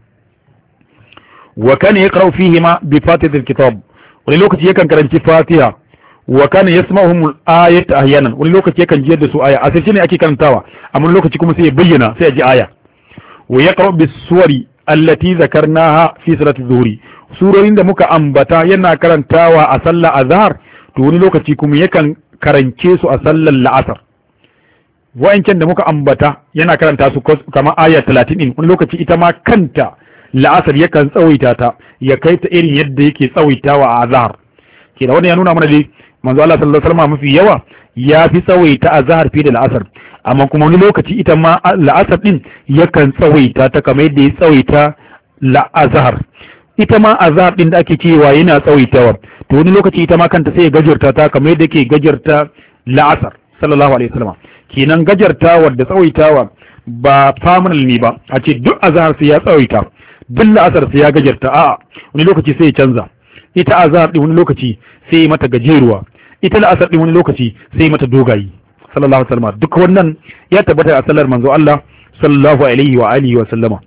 wa kana yaqra'u fihima bi fatihatil kitab wani lokaci yakan karanci fatiha wa kana yasma'uhum al-ayat ahyanan wani lokaci yakan ji da su aya a sai ne ake karantawa amma lokaci kuma sai ya bayyana sai ya ji aya wa yaqra'u bis-suwari allati zakarnaha fi salati dhuhri surorin da muka ambata yana karantawa a sallar azhar to wani lokaci kuma yakan karance su a sallar la'asar wa'ancan da muka ambata yana karanta su kamar aya talatin din, wani lokaci ita ma kanta la'asar yakan tsawaita ta ya kai ta irin yadda yake tsawaitawa a azhar. Ke da wannan ya nuna mana dai manzo Allah sallallahu alaihi wasallam mafi yawa ya fi tsawaita azhar fiye da la'asar, amma kuma wani lokaci ita ma la'asar din yakan tsawaita ta kamar yadda ya tsawaita la'azhar. Ita ma azhar din da ake cewa yana tsawaitawa, to wani lokaci ita ma kanta sai ya gajarta ta kamar yadda yake gajarta la'asar sallallahu alaihi wasallam. Kenan gajartawa da tsawaitawa ba faminal ne ba a ce duk azhar sai ya tsawaita duk la'asar sai ya gajarta, a'a wani lokaci sai ya canza. Ita azhar din wani lokaci sai mata gajeruwa, ita la'asar din wani lokaci sai mata dogayi sallallahu alaihi wasallam. duk wannan ya tabbata a sallar manzo Allah sallallahu alaihi wa alihi wa sallama.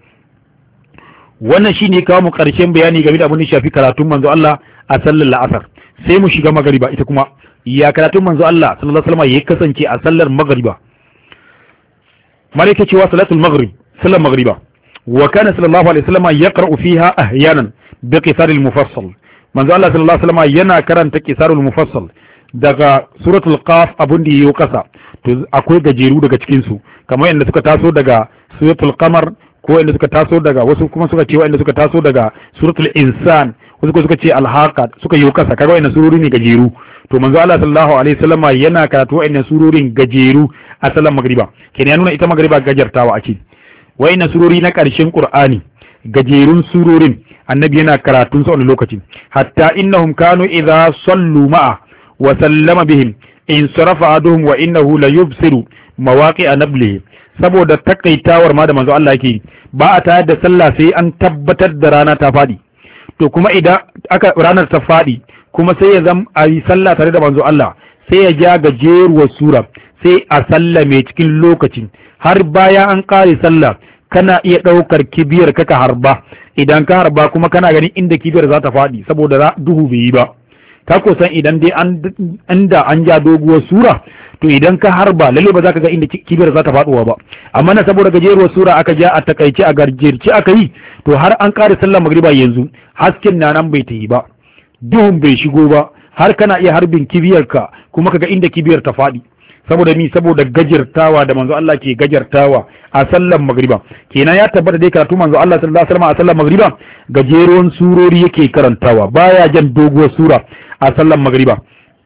Wannan shine kawo mu karshen bayani game da abin da shafi karatun manzo Allah a sallar la'asar. Sai mu shiga magariba, ita kuma ya karatun manzo Allah sallallahu alaihi wasallam ya kasance a sallar magariba. malaka cewa salatul maghrib, sallar magariba, wa kana sallallahu alaihi wasallam yaqra'u fiha ahyanan bi qisar al-mufassal. manzo Allah sallallahu alaihi wasallam yana karanta qisar al-mufassal daga suratul qaf abun da yayi kasa, to akwai gajeru daga cikin su kamar yadda suka taso daga suratul qamar, ko inda suka taso daga wasu kuma suka ce wanda suka taso daga suratul insan, wasu kuma suka ce al-haqa suka yi kasa, kaga wannan surori ne gajeru. To manzo Allah sallallahu alaihi wasallam yana karatu wa'annan surorin gajeru a sallar magriba. Kenan ya nuna ita magriba gajartawa ake. Wa'annan surori na ƙarshen Qur'ani gajerun surorin annabi yana karatun su a wani lokaci, hatta innahum kanu idza sallu ma'a wa sallama bihim in sarafa aduhum wa innahu la yubsiru mawaqi'a nablihi. Saboda takaitawar ma da manzo Allah yake ba a tayar da sallah sai an tabbatar da rana ta fadi, to kuma idan aka ranar ta fadi kuma sai ya zam a yi sallah tare da manzo Allah, sai ya ja gajeruwar sura sai a sallame cikin lokacin, har baya an kare sallah kana iya ɗaukar kibiyar ka ka harba, idan ka harba kuma kana ganin inda kibiyar za ta faɗi saboda duhu bai yi ba. Ka ko san idan dai an inda an ja doguwar sura, to idan ka harba lalle ba za ka ga inda kibiyar za ta faɗuwa ba, amma na saboda gajeruwar sura aka ja a takaice a garjerci aka yi, to har an kare sallar magriba yanzu hasken na nan bai ta yi ba, duhun bai shigo ba, har kana iya harbin kibiyarka kuma kaga inda kibiyar ta faɗi. Saboda mi saboda gajartawa da manzo Allah ke gajartawa a sallar magriba. Kenan ya tabbata dai karatu manzo Allah sallallahu alaihi wasallam a sallar magriba gajeruwan surori yake karantawa, baya jan doguwar sura a sallar magriba.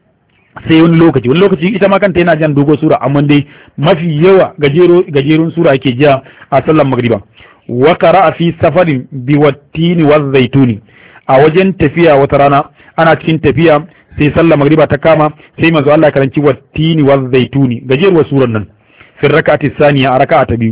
Sai wani lokaci wani lokaci ita ma kanta yana jan doguwar sura, amma dai mafi yawa gajero gajerun sura yake ja a sallar magriba. Wa qara'a fi safarin bi wattini waz zaituni, a wajen tafiya wata rana ana cikin tafiya sai sallar magriba ta kama, sai manzo Allah karanci wattini waz zaituni gajeruwar suran nan fi rak'ati thaniya a raka'a ta biyu.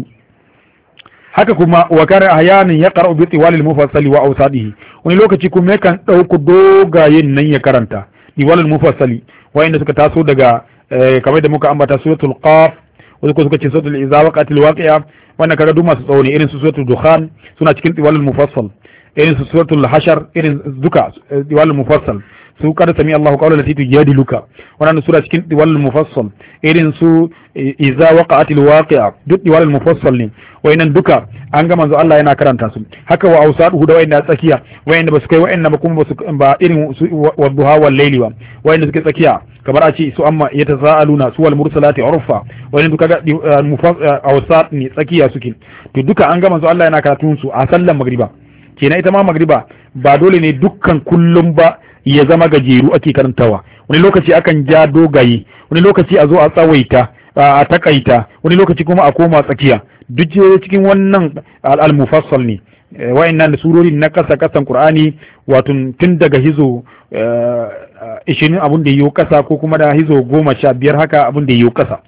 Haka kuma wa kana ahyanan yaqra'u bi tiwalil mufassali wa awsadihi, wani lokaci kuma yakan dauko dogayen nan ya karanta tiwalil mufassali wa'inda suka taso daga kamar da muka ambata suratul qaf, wasu ko suka ce suratul iza waqatil waqi'a, wannan kaga duk masu tsawo ne, irin su suratul dukhan suna cikin tiwalil mufassal, irin su suratul hashar irin duka tiwalil mufassal, su kada sami Allahu qawla lati tujadiluka wannan sura cikin diwalul mufassal, irin su iza waqa'atil waqi'a duk diwalul mufassal ne, wayannan duka an ga manzo Allah yana karanta su. Haka wa awsaduhu da wayanda tsakiya, wayanda basu kai wayanda ba kuma basu ba irin wa duha wal layli ba, wayanda suke tsakiya kamar a ce su amma yatasaaluna su wal mursalati urfa, wayannan duka ga awsad ne tsakiya suke. To duka an ga manzo Allah yana karatun su a sallar magriba. Kenan ita ma magriba ba dole ne dukkan kullum ba ya zama gajeru ake karantawa, wani lokaci akan ja dogaye, wani lokaci a zo a tsawaita a takaita, wani lokaci kuma a koma tsakiya, duk cikin wannan al-mufassal ne. Wa'annan da surori na kasa kasan Qur'ani, wato tun daga hizo ishirin abun da yiwo kasa ko kuma da hizo goma sha biyar haka abun da yiwo kasa.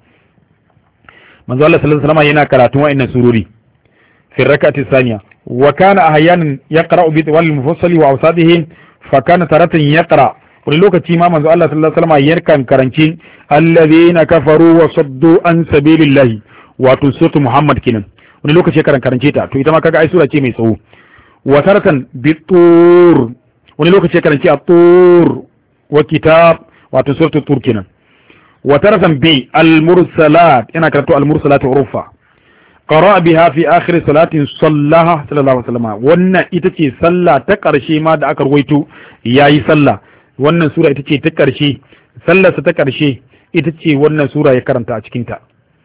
Manzo Allah sallallahu alaihi wasallam yana karatun wa'annan surori fi rak'ati thaniya, wa kana ahyanan yaqra'u bi tiwal al-mufassali wa awsadihi fakana taratan yaqra, wani lokaci ma manzo Allah sallallahu alaihi wasallam yarkan karanci alladhina kafaru wa saddu an sabilillahi, wato suratu Muhammad kenan, wani lokaci karan karance ta, to ita ma kaga ai sura ce mai tsawo. Wa taratan bitur, wani lokaci karanci at-tur wa kitab, wato suratu tur kenan. Wa taratan bi al-mursalat, ina karanto al-mursalat urufa, qara biha fi akhir salatin sallaha sallallahu alaihi wasallam, wannan ita ce sallah ta karshe ma da aka ruwaito yayi sallah, wannan sura ita ce ta karshe, sallar sa ta karshe ita ce wannan sura ya karanta a cikin ta.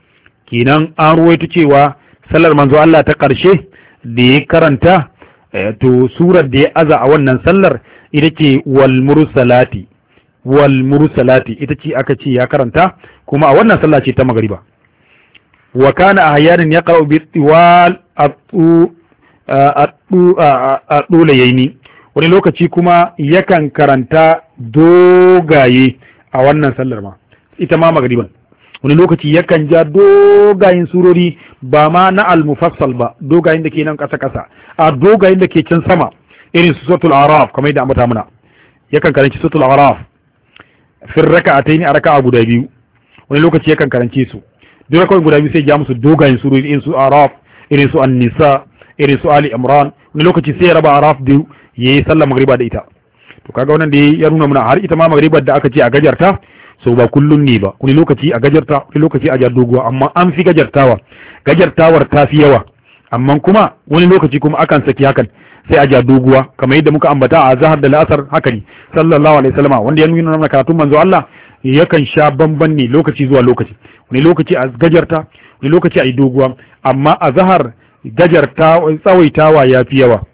kenan an ruwaito cewa sallar manzo Allah ta karshe da ya karanta to surar da ya aza a wannan sallar ita ce wal mursalati wal mursalati ita ce aka ce ya karanta kuma a wannan sallah ce ta magriba wa kana ahyanan yaqra'u bi tiwal atu atu adulayaini wani lokaci kuma yakan karanta dogaye a wannan sallar ma ita ma magriban wani lokaci yakan ja dogayen surori ba ma na al-mufassal ba dogayen da ke nan kasa kasa a dogayen da ke can sama irin su suratul araf kamar yadda ambata muna yakan karanci suratul araf fi raka'atayn a raka'a guda biyu wani lokaci yakan karance su duk raka'a guda biyu sai ja musu dogayen surori irin su araf irin su an-nisa irin su ali imran wani lokaci sai ya raba araf biyu yayi sallar magriba da ita to kaga wannan da ya nuna muna har ita ma magribar da aka ce a gajarta so ba kullun ne ba wani lokaci a gajarta wani lokaci a doguwa amma an fi gajartawa gajartawar ta fi yawa amma kuma wani lokaci kuma akan saki hakan sai a ja doguwa kamar yadda muka ambata a zahar da la'asar haka ne sallallahu alaihi wasallam wanda ya nuna mana karatun manzo Allah yakan sha bamban ne lokaci zuwa lokaci wani lokaci a gajarta wani lokaci a yi doguwa amma a zahar gajarta tsawaitawa ya fi yawa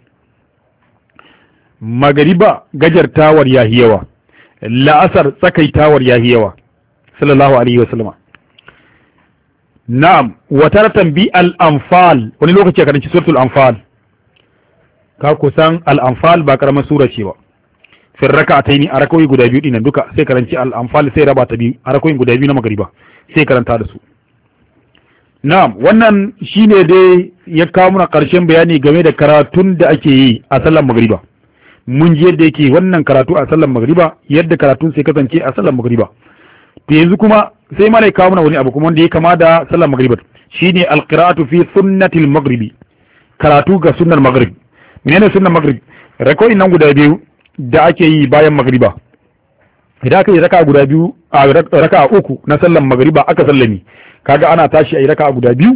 magariba gajartawar ya fi yawa la'asar tsakaitawar ya fi yawa sallallahu alaihi wasallam na'am wa taratan bi al-anfal wani lokaci a karanci suratul anfal ka kusan al-anfal ba karamar sura ce ba fi raka'ataini a rakawi guda biyu dinan duka sai karanci al-anfal sai raba ta biyu a rakawi guda biyu na magriba sai karanta da su na'am wannan shine dai ya kawo mana karshen bayani game da karatun da ake yi a sallar magriba mun ji yadda yake wannan karatu a sallar magriba yadda karatun sai kasance a sallar magriba to yanzu kuma sai malai kawo mana wani abu kuma wanda ya kama da sallar magriba shine alqira'atu fi sunnatil maghribi karatu ga sunnar maghrib menene sunnar maghrib rakoi nan guda biyu da ake yi bayan magriba idan aka yi raka'a guda biyu a raka'a uku na sallar magriba aka sallami kaga ana tashi a yi raka'a guda biyu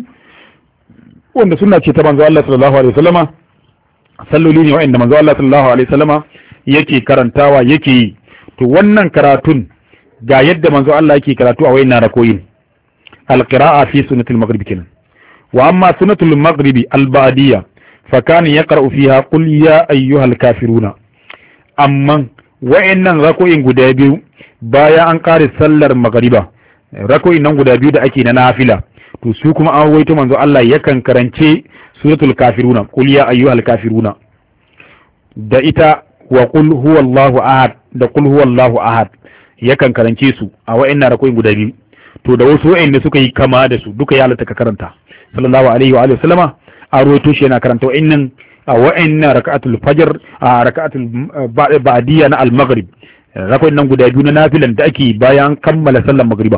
wanda sunna ce ta manzo Allah sallallahu alaihi wasallama salloli ne wa'anda manzo Allah sallallahu alaihi wasallama yake karantawa yake yi to wannan karatun ga yadda manzo Allah yake karatu a wayannan rakoyin alqira'a fi sunnatil maghrib kenan wa amma sunnatul maghribi alba'diyya fa kana yaqra'u fiha qul ya ayyuhal kafiruna amma wayannan rakoyin guda biyu baya an kare sallar magriba rakoyin nan guda biyu da ake na nafila to su kuma an waito manzo Allah yakan karance suratul kafiruna qul ya ayyuhal kafiruna da ita wa qul huwallahu ahad da qul huwallahu ahad yakan karance su a wa'annan rakoyin guda biyu to da wasu wa'anda suka yi kama da su duka ya halatta ka karanta sallallahu alaihi wa alihi wasallama a ruwaito shi yana karanta wa'annan a wa'annan raka'atul fajr a raka'atul ba'diyya na al-maghrib rakoyin nan guda biyu na nafilan da ake bayan kammala sallar magriba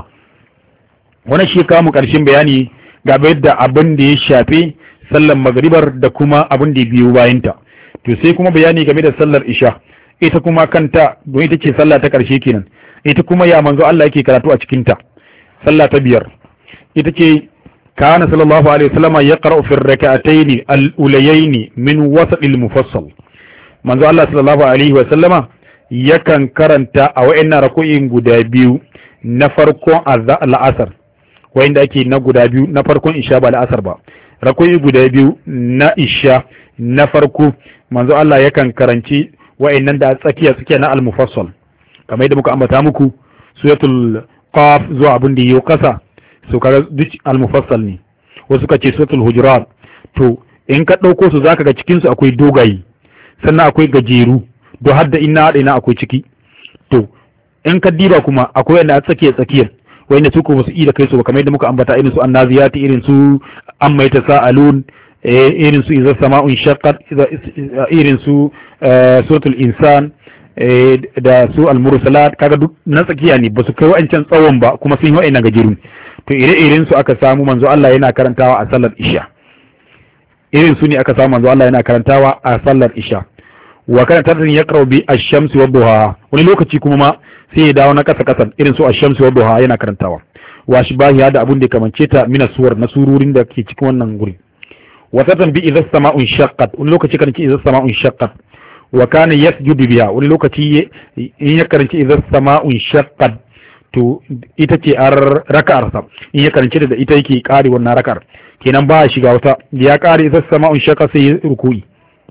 wannan shi kawo mu karshen bayani ga yadda abin da ya shafe sallar magribar da kuma abin da ya biyo bayanta to sai kuma bayani game da sallar isha ita kuma kanta don ita ce sallah ta karshe kenan ita kuma ya manzo Allah yake karatu a cikin ta sallah ta biyar ita ce kana sallallahu alaihi wasallam yaqra'u fi rak'atayn al-ulayayn min wasat al-mufassal manzo Allah sallallahu alaihi wasallama yakan karanta a wayannan rako'in guda biyu na farkon al-asr wayanda ake na guda biyu na farkon isha ba al-asr ba rako'i guda biyu na isha na farko manzo Allah yakan karanci wa'annan da tsakiya suke na al-mufassal kamar yadda muka ambata muku suratul qaf zuwa abin da yau kasa so kaga duk al-mufassal ne wasu suka ce suratul hujurat to in ka dauko su zaka ga cikin su akwai dogayi sannan akwai gajeru do har da inna hada ina akwai ciki to in ka diba kuma akwai wanda a tsakiya tsakiyar wanda su ko su ida kai su kamar yadda muka ambata irin su annaziyati irin su amma yatasaalun irin su idza sama'un shaqqat irin su suratul insan da su al-mursalat kaga duk na tsakiya ne ba su kai wa'ancan tsawon ba kuma sun yi wa'annan gajerun to ire-iren su aka samu manzo Allah yana karantawa a sallar isha irin su ne aka samu manzo Allah yana karantawa a sallar isha wa kana tartin yaqra bi ash-shams wa duha wani lokaci kuma ma sai ya dawo na kasa kasan irin su ash-shams wa duha yana karantawa wa shibahi da abun da kamance ta mina suwar na sururin da ke cikin wannan guri wa tartin bi idha as-sama'u shaqqat wani lokaci kan ce idha as-sama'u shaqqat wa kana yasjudu biha wani lokaci in ya karanci idza sama'un shaqqat to ita ce ar raka'ar sa in ya karance da ita yake kare wannan raka'ar kenan ba shiga wata ya kare ita sama'un shaka sai ruku'i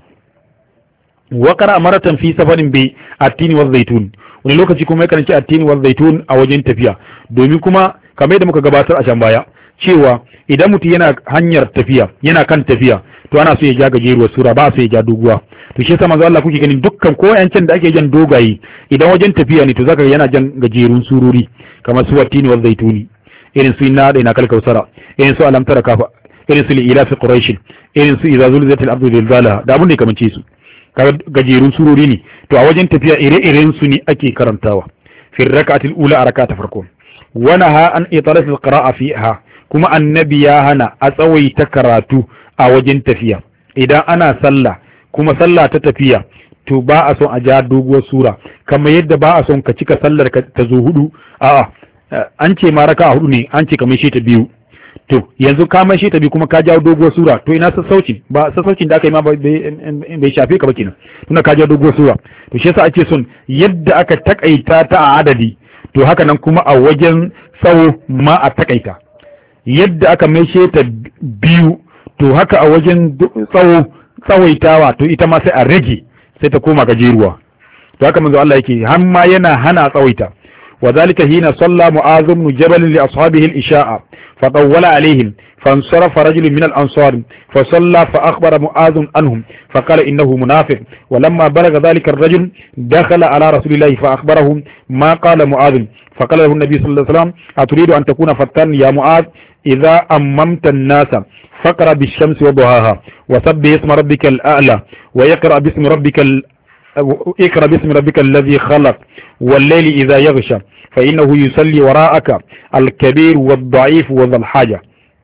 wa qara maratan fi safarin bi at-tin wa zaitun wani lokaci kuma ya karance at-tin wa zaitun a wajen tafiya domin kuma kamar yadda muka gabatar a can baya cewa idan mutum yana hanyar tafiya yana kan tafiya to ana so ya ja gajeruwar sura ba so ya ja doguwa to shi yasa manzo Allah kuke ganin dukkan ko yancan da ake jan dogaye idan wajen tafiya ne to zaka ga yana jan gajerun sururi kamar su watini wal zaituni irin su inna da ina kalkausara irin su alam tara kafa irin su ila fi quraish irin su idza zulzilatil ardu zilzalaha da abun da kamance su kaga gajerun sururi ne to a wajen tafiya ire-iren su ne ake karantawa fi rak'atil ula a rak'ata farko wa naha an italatil qira'a fiha kuma annabi ya hana a tsawaita karatu a wajen tafiya idan ana sallah kuma sallah ta tafiya to ba a son a ja doguwar sura kamar yadda ba a son ka cika sallar ka ta zo hudu a'a an ce ma raka hudu ne an ce ka mai shi ta biyu to yanzu ka mai shi ta biyu kuma ka ja doguwar sura to ina sassauci ba sassaucin da aka yi ma bai shafe ka ba kenan tunda ka ja doguwar sura to shi yasa ake son yadda aka takaita ta a adadi to haka nan kuma a wajen tsawo ma a takaita yadda aka mai shi ta biyu to haka a wajen tsawo tsawaitawa to ita ma sai a rage sai ta koma gajeruwa to haka manzo Allah yake har ma yana hana tsawaita wa zalika hina salla mu'adh ibn jabal li ashabihi al-isha'a fa tawwala alaihim فانصرف رجل من الأنصار فصلى فأخبر معاذ عنهم فقال إنه منافق ولما بلغ ذلك الرجل دخل على رسول الله فأخبره ما قال معاذ فقال له النبي صلى الله عليه وسلم أتريد أن تكون فتان يا معاذ إذا أممت الناس فاقرأ بالشمس وضحاها وسبح اسم ربك الأعلى ويقرأ باسم ربك ال... اقرأ باسم ربك الذي خلق والليل إذا يغشى فإنه يصلي وراءك الكبير والضعيف وذا الحاجة.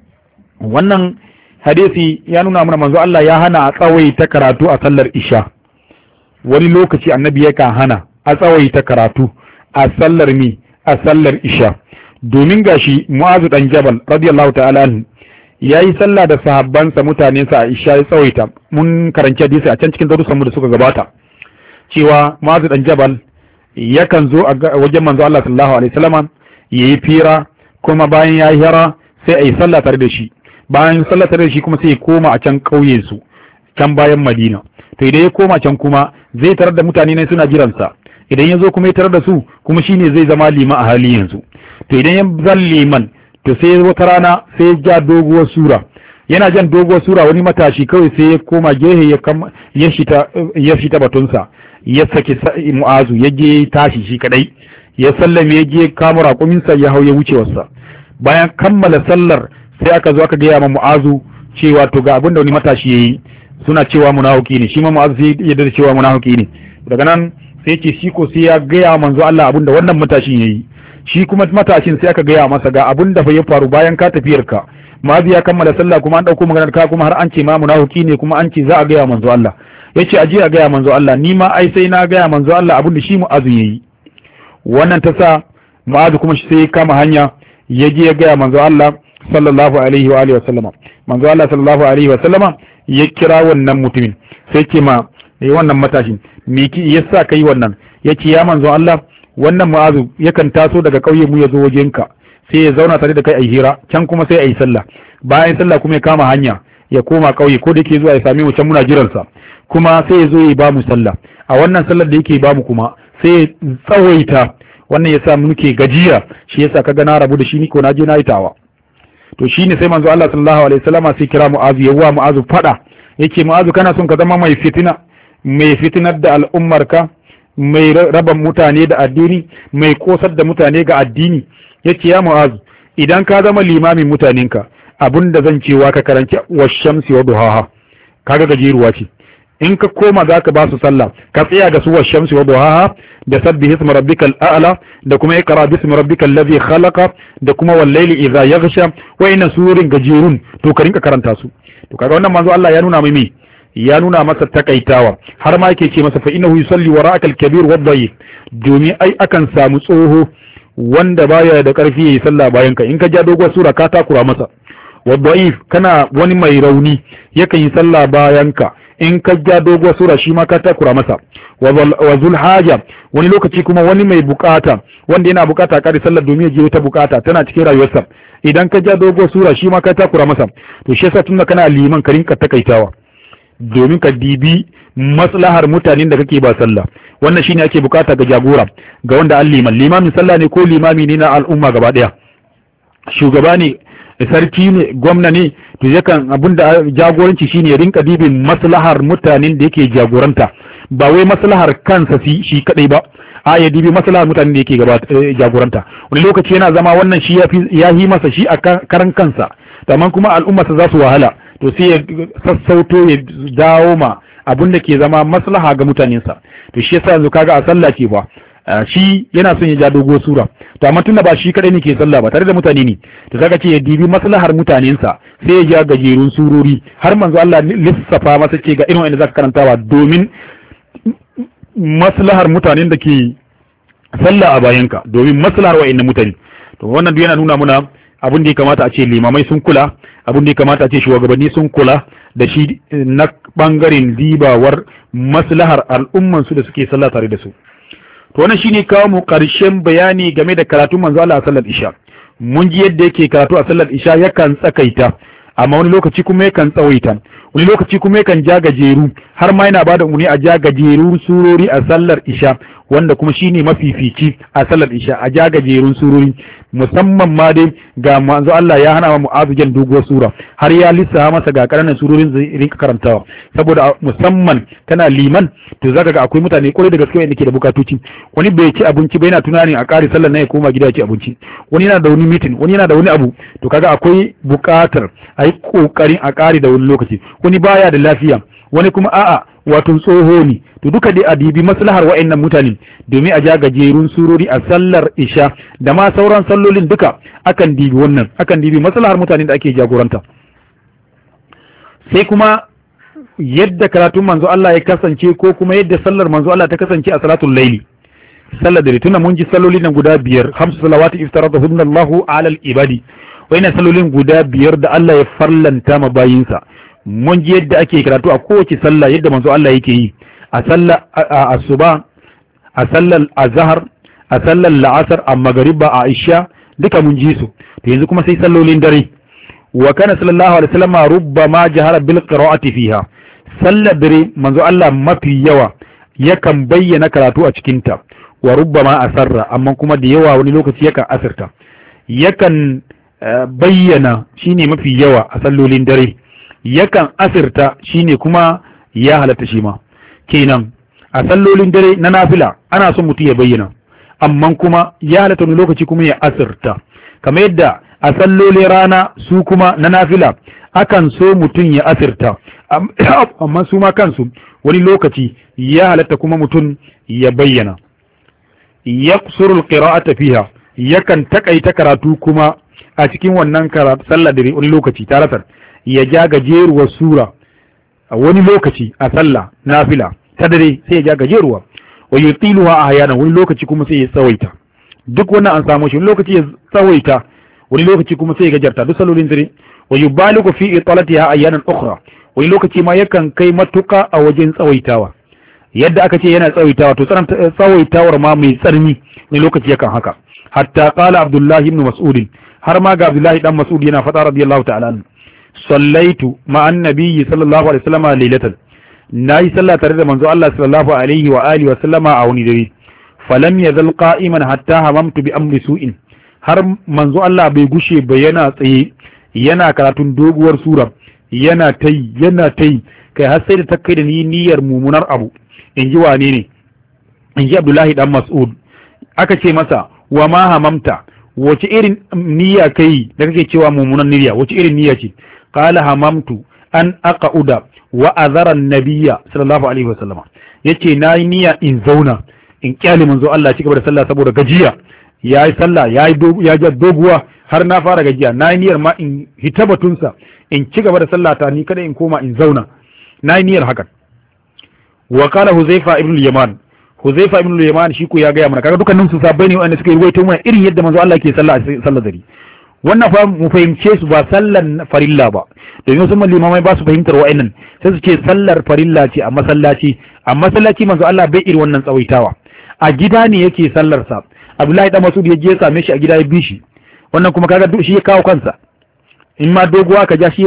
wannan hadisi ya nuna mana manzo Allah ya hana a tsawaita karatu a sallar isha wani lokaci annabi yakan hana a tsawaita karatu a sallar mi a sallar isha domin gashi Mu'adh dan Jabal radiyallahu ta'ala anhu yayi sallah da sahabbansa mutanensa a isha ya tsawaita mun karanci hadisi a can cikin darussan mu da suka gabata cewa Mu'adh dan Jabal yakan zo a wajen manzo Allah sallallahu alaihi wasallam yayi fira kuma bayan yayi hira sai ayi sallah tare da shi bayan sallah tare da shi kuma sai ya koma a can kauyen su can bayan Madina to idan ya koma can kuma zai tarar da mutane ne suna jiransa idan ya zo kuma ya tarar da su kuma shine zai zama lima a hali yanzu to idan ya zan liman to sai wata rana sai ya ja doguwar sura yana jan doguwar sura wani matashi kawai sai ya koma gehe ya kama ya shita ya shita batunsa ya saki Mu'azu ya je tashi shi kadai ya sallame ya je kama raƙuminsa ya hau ya wuce wasa bayan kammala sallar sai aka zo aka gaya ma Mu'azu cewa to ga abin da wani matashi yayi suna cewa munafiki ne shi ma Mu'azu sai ya yarda cewa munafiki ne daga nan sai ce shi ko sai ya gaya manzo Allah abin da wannan matashin yayi shi kuma matashin sai aka gaya masa ga abin da fa ya faru bayan ka tafiyar ka Mu'azu ya kammala sallah kuma an dauko maganar ka kuma har an ce ma munafiki ne kuma an ce za a gaya manzo Allah yace aje a gaya manzo Allah ni ma ai sai na gaya manzo Allah abin da shi Mu'azu yayi wannan ta sa Mu'azu kuma sai ya kama hanya ya je ya gaya manzo Allah sallallahu alaihi wa alihi wa sallama manzo Allah sallallahu alaihi wa sallama ya kira wannan mutumin sai ce ma eh wannan matashin me ki yasa kai wannan yace ya manzo Allah wannan Mu'azu yakan taso daga kauye mu ya zo wajenka sai ya zauna tare da kai ai hira can kuma sai ai sallah bayan sallah kuma ya kama hanya ya koma kauye ko da yake zuwa ya same mu can muna jiran sa kuma sai ya zo ya ba mu sallah a wannan sallar da yake ba mu kuma sai ya tsawaita wannan yasa muke gajiya shi yasa kaga na rabu da shi ni ko na je na yi tawa to shine sai manzo Allah sallallahu alaihi wasallama sai kira Mu'azu yawa Mu'azu fada yake Mu'azu kana son ka zama mai fitina mai fitinar da al'ummarka mai raba mutane da addini mai kosar da mutane ga addini yace ya Mu'azu idan ka zama limamin mutanenka abinda zan cewa ka karanci washamsi wa duhaha kaga gajeruwa ce in ka koma zaka ba su sallah ka tsaya da su washamsi wa duhaha da sabbihi isma rabbikal a'la da kuma iqra bismi rabbikal ladhi khalaqa da kuma wal layli idha yaghsha wa inna surin gajirun to ka rinka karanta su to kaga wannan manzo Allah ya nuna mai me ya nuna masa takaitawa har ma yake ce masa fa innahu yusalli wara'aka al-kabir wad-dayif domin ai akan samu tsoho wanda baya da karfi yayi sallah bayan ka in ka ja doguwar sura ka takura masa wad-dayif kana wani mai rauni yakan yi sallah bayan ka in ka ja doguwar sura shi ma ka takura masa wa zul haja wani lokaci kuma wani mai bukata wanda yana bukata kare sallar domin ya je wata bukata tana cikin rayuwarsa idan ka ja doguwar sura shi ma ka takura masa to shi yasa tunda kana liman ka rinka takaitawa domin ka dibi maslahar mutanen da kake ba sallah wannan shine ake bukata ga jagora ga wanda an liman limamin sallah ne ko limami ne na al'umma gaba daya shugaba ne sarki ne gwamna ne to yakan abinda jagoranci shine ya rinka dibin maslahar mutanen da yake jagoranta ba wai maslahar kansa shi kadai ba a ya dibi maslahar mutanen da yake gaba jagoranta wani lokaci yana zama wannan shi ya yi masa shi a karan kansa amma kuma al'ummarsa za su wahala to sai ya sassauto ya dawo ma abin da ke zama maslaha ga mutanensa to shi yasa yanzu kaga a sallah ce ba shi yana son ya ja dogo sura to amma tunda ba shi kadai ne ke sallah ba tare da mutane ne to kaga ce ya dibi maslahar mutanensa sai ya ja gajerun surori har manzo Allah lissafa masa ce ga irin wanda zaka karantawa domin maslahar mutanen da ke sallah a bayanka domin maslahar wa'annan mutane to wannan duk yana nuna muna abin da ya kamata a ce limamai sun kula abin da ya kamata a ce shugabanni sun kula da shi na bangaren dibawar maslahar al'umman su da suke sallah tare da su to wannan shine kawo mu karshen bayani game da karatun manzo Allah a sallar isha mun ji yadda yake karatu a sallar isha yakan tsakaita amma wani lokaci kuma yakan tsawaita wani lokaci kuma yakan ja gajeru har ma yana bada umarni a ja gajerun surori a sallar isha wanda kuma shine mafifici a sallar isha a ja gajerun surori musamman ma dai ga manzo Allah ya hana wa Mu'adh jan doguwar sura har ya lissafa masa ga karanan surorin zai rinka karantawa saboda musamman kana liman to zaka ga akwai mutane kwarai da gaske wanda ke da bukatoci wani bai ci abinci ba yana tunani a kare sallar nan ya koma gida ya ci abinci wani yana da wani meeting wani yana da wani abu to kaga akwai bukatar a yi kokarin a kare da wani lokaci wani baya da lafiya wani kuma a'a wato tsoho ne to duka dai a dibi maslahar wa'annan mutane domin a ja gajerun surori a sallar isha da ma sauran sallolin duka akan dibi wannan akan dibi maslahar mutane da ake jagoranta sai kuma yadda karatun manzo Allah ya kasance ko kuma yadda sallar manzo Allah ta kasance a salatul laili sallar dare tuna mun ji salloli nan guda biyar hamsu salawati iftaradahunna Allahu ala al-ibadi wa'annan sallolin guda biyar da Allah ya farlanta ma bayinsa mun ji yadda ake karatu a kowace sallah yadda manzo Allah yake yi a sallar asuba a sallar azhar a sallar la'asar a magariba a isha duka mun ji su to yanzu kuma sai sallolin dare wa kana sallallahu alaihi wasallam rubbama jahara bil qira'ati fiha sallar dare manzo Allah mafi yawa yakan bayyana karatu a cikin ta wa rubbama asarra amma kuma da yawa wani lokaci yakan asirta yakan bayyana shine mafi yawa a sallolin dare yakan asirta shine kuma ya halatta shi ma kenan a sallolin dare na nafila ana son mutum ya bayyana amma kuma ya halatta wani lokaci kuma ya asirta kamar yadda a sallolin rana su kuma na nafila akan so mutum ya asirta amma su ma kansu wani lokaci ya halatta kuma mutum ya bayyana yaqsurul qira'ata fiha yakan takaita karatu kuma a cikin wannan karatu sallar dare wani lokaci taratar ya ja gajeruwar sura a wani lokaci a sallah nafila ta dare sai ya ja gajeruwa wa yutiluha ahyana wani lokaci kuma sai ya tsawaita duk wannan an samu shi wani lokaci ya tsawaita wani lokaci kuma sai ya gajarta duk salolin dare wa yubaligu fi italatiha ayyanan ukhra wani lokaci ma yakan kai matuka a wajen tsawaitawa yadda aka ce yana tsawaitawa to tsawaitawar ma mai tsarni wani lokaci yakan haka hatta qala abdullahi ibn mas'ud har ma ga abdullahi dan mas'ud yana fada radiyallahu ta'ala anhu sallaitu ma'an nabiyyi sallallahu alaihi wasallam lailatan nayi sallah tare da manzo Allah sallallahu alaihi wa alihi wa sallama a wani dare falam yazal qa'iman hatta hamamtu bi amri su'in har manzo Allah bai gushe ba yana tsaye yana karatun doguwar sura yana tai yana tai kai har sai da ta kai da ni niyyar mumunar abu inji wane ne inji Abdullahi dan Mas'ud aka ce masa wa ma hamamta wace irin niyya kai da kake cewa mumunan niyya wace irin niyya ce qala hamamtu an aqauda wa azara an-nabiyya sallallahu alaihi wasallam yace nayi niyya in zauna in kyale manzo Allah ci gaba da sallah saboda gajiya yayi sallah yayi ya ja doguwa har na fara gajiya nayi niyyar ma in hitabatun sa in ci gaba da sallah ta ni kada in koma in zauna nayi niyyar hakan wa qala huzaifa ibn al-yaman huzaifa ibn al-yaman shi ko ya ga mana kaga dukkanin su sabbai ne wanda suka yi ruwaito mana irin yadda manzo Allah ke sallah sallah dare wannan fa mu fahimce su ba sallan farilla ba, domin wasu limamai ba su fahimtar wa'annan sai su ce sallar farilla ce a masallaci. A masallaci manzo Allah bai irin wannan tsawaitawa, a gida ne yake sallar sa. Abdullahi dan Mas'ud ya je ya same shi a gida ya bi shi, wannan kuma kaga shi ya kawo kansa, in ma doguwa ka ja shi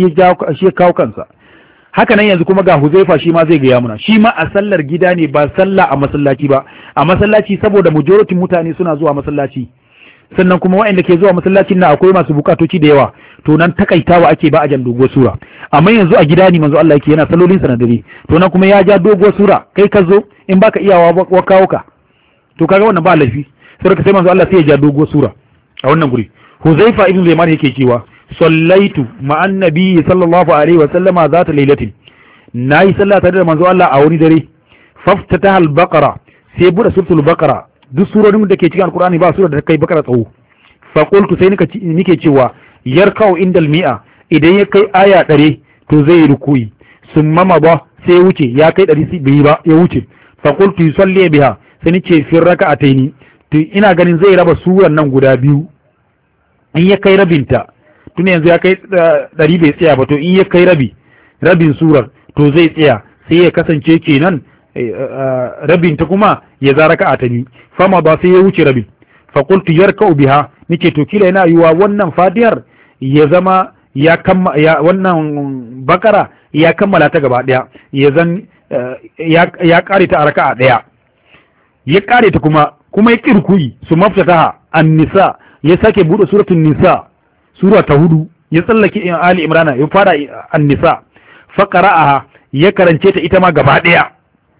ya kawo kansa. Haka nan yanzu kuma ga Huzaifa shi ma zai gaya muna, shi ma a sallar gida ne ba sallah a masallaci ba. A masallaci saboda majority mutane suna zuwa masallaci, sannan kuma waɗanda ke zuwa masallacin na akwai masu bukatoci da yawa, to nan takaitawa ake ba a jan doguwar sura. Amma yanzu a gida ne manzo Allah yake yana sallolin sa na dare, to nan kuma ya ja doguwar sura, kai ka zo in baka iyawa wa kawo ka, to kaga wannan ba laifi, sai ka sai manzo Allah sai ya ja doguwar sura a wannan guri. Huzaifa ibn Yaman yake cewa sallaitu ma'an nabiyyi sallallahu alaihi wa sallama zata lailatin, nayi sallah tare da manzo Allah a wani dare. Faftataha al-baqara, sai buɗe suratul baqara. Duk surorin da ke cikin alkur'ani ba sura da ta kai bakara tsawo. Fa qultu sai nika nike cewa yarkau indal mi'a, idan ya kai aya ɗari to zai yi rukuyi. Summa ma ba sai ya wuce, ya kai ɗari bai ba ya wuce. Fa qultu yusalli biha, sai nice fi raka'ataini, to ina ganin zai raba suran nan guda biyu. In ya kai rabinta, tun yanzu ya kai ɗari bai tsaya ba, to in ya kai rabi rabin surar to zai tsaya, sai ya kasance kenan rabinta kuma ya za raka'a ta ni. Fama ba sai ya wuce rabin. Fa qultu yarka'u biha, nike to kila yana yiwa wannan fadiyar ya zama ya kamma ya wannan bakara ya kammala ta gaba daya, ya zan ya kare ta a raka'a daya, ya kare ta kuma kuma ya kirkuyi. Su maftataha an-nisa, ya sake bude suratul nisa sura ta hudu, ya tsallake Ali Imran ya fara an-nisa. Fa qara'aha, ya karance ta ita ma gaba daya.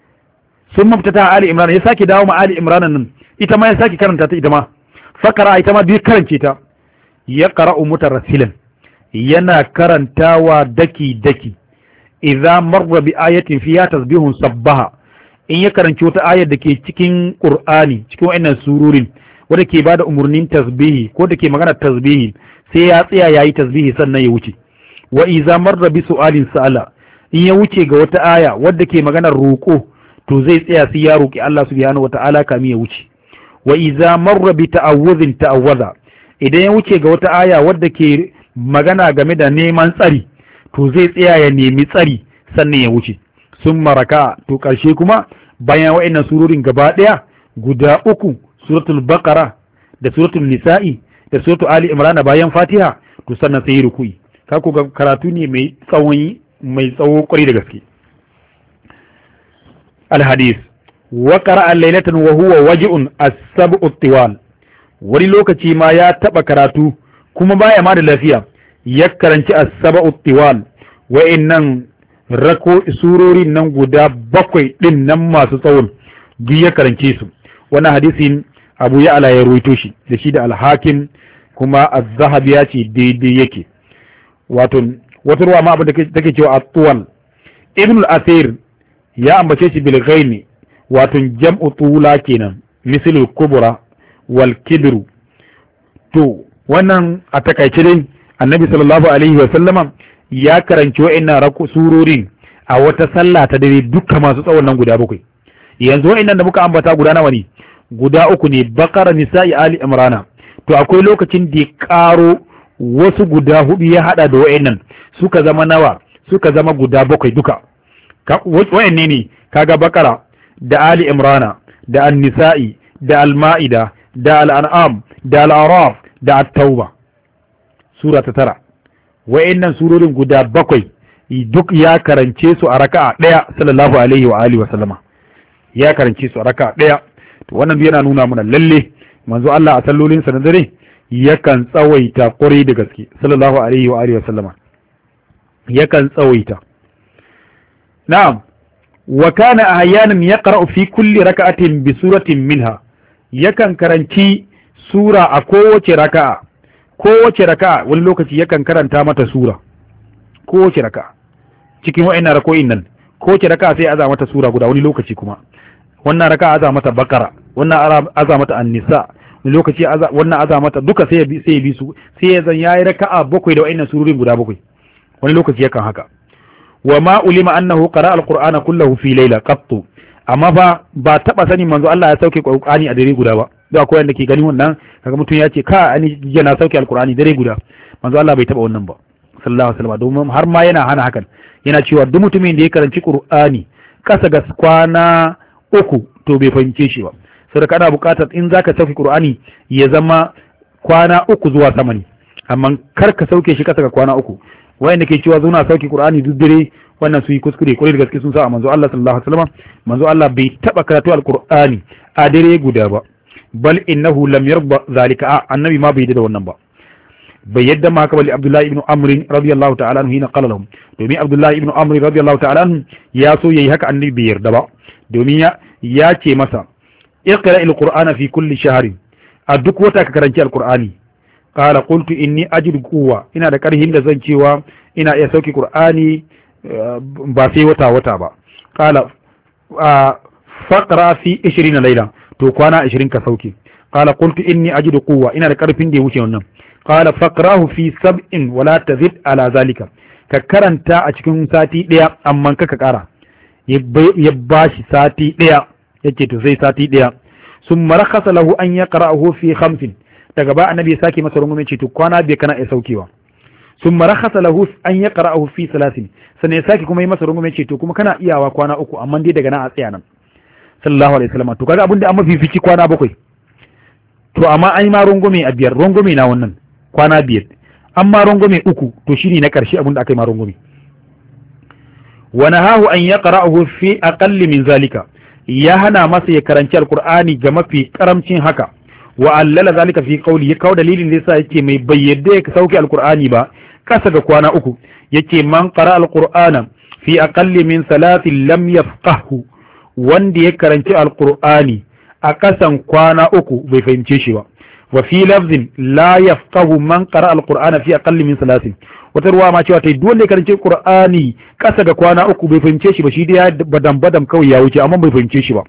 Sun mafita Ali Imran, ya sake dawo ma Ali Imran nan, ita ma ya sake karanta ta ita ma. Fakara ita ma bi karance ta. Ya qara'u mutarassilan, yana karantawa daki daki. Idza marra bi ayatin fiha tasbihun sabbaha, in ya karanci wata ayar da ke cikin Qur'ani, cikin wannan sururin wanda ke bada umurnin tasbihi ko da ke magana tasbihi, sai ya tsaya yayi tasbihi sannan ya wuce. Wa idza marra bi su'alin sa'ala, in ya wuce ga wata aya wadda ke maganar roƙo, to zai tsaya sai ya roƙi Allah subhanahu wata'ala kamin ya wuce. Wa iza marra bi ta'awudhin ta'awwaza, idan ya wuce ga wata aya wadda ke magana game da neman tsari, to zai tsaya ya nemi tsari sannan ya wuce. Sun maraka, to ƙarshe kuma bayan wa'annan surorin gaba ɗaya guda uku, suratul baqara da suratul nisa'i da suratul ali imran bayan fatiha, to sannan sai ruku'i. Ka ku ga karatu ne mai tsawon mai tsawo ƙwarai da gaske. الحديث وقرأ الليلة وهو وجع السبع الطوال, wani lokaci ma ya taba karatu kuma baya ma da lafiya, ya karanci as-sab'u tiwal, wa'annan rako surorin nan guda bakwai din nan masu tsawon duk ya karance su. Wannan hadisin Abu Ya'la ya ruwaito shi da shi da al-Hakim, kuma az-Zahabi ya ce daidai yake. Wato wata ruwa ma abin da take cewa at-tuwal. Ibn al-Athir ya ambace shi bil ghaini, wato jam'u tula kenan, misalul kubra wal kibru. To wannan a takaice dai Annabi sallallahu alaihi wa sallama ya karanci wa'annan rako surorin a wata sallah ta dare duka masu tsawon nan guda bakwai. Yanzu wa'annan da muka ambata guda nawa ne? Guda uku ne, Baqara, Nisa'i, Ali Imran. To akwai lokacin da ya karo wasu guda hudu ya hada da wa'annan, suka zama nawa? Suka zama guda bakwai duka. Wa'anne ne? Kaga Baqara da Ali Imran da An-Nisa'i da Al-Ma'ida da Al-An'am da Al-Araf da At-Tauba, sura ta tara. Wa'annan surorin guda bakwai duk ya karance su a raka'a daya, sallallahu alaihi wa alihi wa sallama ya karance su a raka'a daya. To wannan yana nuna mana lalle manzo Allah a sallolin sa na dare yakan tsawaita ƙwarai da gaske, sallallahu alaihi wa alihi wa sallama yakan tsawaita. Na'am, wa kana ahyanan yaqra'u fi kulli raka'atin bi suratin minha, yakan karanci sura a kowace raka'a, kowace raka'a wani lokaci yakan karanta mata sura, kowace raka'a cikin wa'annan rako'in nan, kowace raka'a sai aza mata sura guda, wani lokaci kuma wannan raka'a aza mata Baqara, wannan aza mata An-Nisa, wani lokaci wannan aza mata duka sai ya bi sai ya bi su, sai ya zan yayi raka'a bakwai da wa'annan surorin guda bakwai, wani lokaci yakan haka. Wa ma ulima annahu qara'a al-Qur'ana kullahu fi layla qattu, amma ba ba taba sani manzo Allah ya sauke Qur'ani a dare guda ba, da akwai wanda ke gani wannan kaga mutum ya ce ka ani jiya na sauke alqur'ani dare guda manzo Allah bai taba wannan ba sallallahu alaihi wasallam domin har ma yana hana hakan yana cewa duk mutumin da ya karanci qur'ani kasa ga kwana uku to bai fahimce shi ba saboda kana buƙatar in zaka sauke qur'ani ya zama kwana uku zuwa sama ne amma kar ka sauke shi kasa ga kwana uku wayanda ke cewa zuna sauke qur'ani duk dare wannan su yi kuskure kwarai da gaske sun sa manzo Allah sallallahu alaihi wasallam manzo Allah bai taba karatu alqur'ani a dare guda ba bal innahu lam yarda zalika annabi ma bai da wannan ba bai yadda ma haka bali Abdullahi ibn Amr radiyallahu ta'ala anhu hina qala lahum domin Abdullahi ibn Amr radiyallahu ta'ala anhu ya so yayi haka annabi bai yarda ba domin ya ya ce masa iqra alqur'ana fi kulli shahrin a duk wata ka karanci alqur'ani qala qultu inni ajidu quwwa ina da karhin da zan cewa ina iya sauki qur'ani ba sai wata wata ba qala faqra fi ishirin layla to kwana ashirin ka sauke qala qultu inni ajidu quwwa ina da karfin da ya wuce wannan qala faqrahu fi sab'in wala tazid ala zalika ka karanta a cikin sati daya amma ka ka kara ya bashi sati daya yake to sai sati daya summa rakhasa lahu an yaqra'ahu fi khamsin daga ba annabi ya sake masa rungume ce to kwana bai kana ya saukewa summa rakhasa lahu an yaqra'ahu fi salasin sannan ya sake kuma yi masa rungume ce to kuma kana iyawa kwana uku amma dai daga nan a tsaya nan sallallahu alaihi wasallam to kaga abin da an mafi fici kwana bakwai to amma an yi ma rungume a biyar rungume na wannan kwana biyar amma rungume uku to shine na karshe abin da aka yi ma rungume wa nahahu an yaqra'ahu fi aqalli min zalika ya hana masa ya karanci alqur'ani ga mafi karamcin haka wa allala zalika fi qawli ya kawo dalilin da yasa yake mai bayyade ya sauke alqur'ani ba kasa ga kwana uku yake man qara alqur'ana fi aqalli min salatin lam yafqahu wanda ya karanci alqur'ani a kasan kwana uku bai fahimce shi ba wa fi lafzin la yafqahu man qara alqur'ana fi aqalli min salatin wata ruwa ma cewa tai dole karanci qur'ani kasa ga kwana uku bai fahimce shi ba shi dai badam badam kawai ya wuce amma bai fahimce shi ba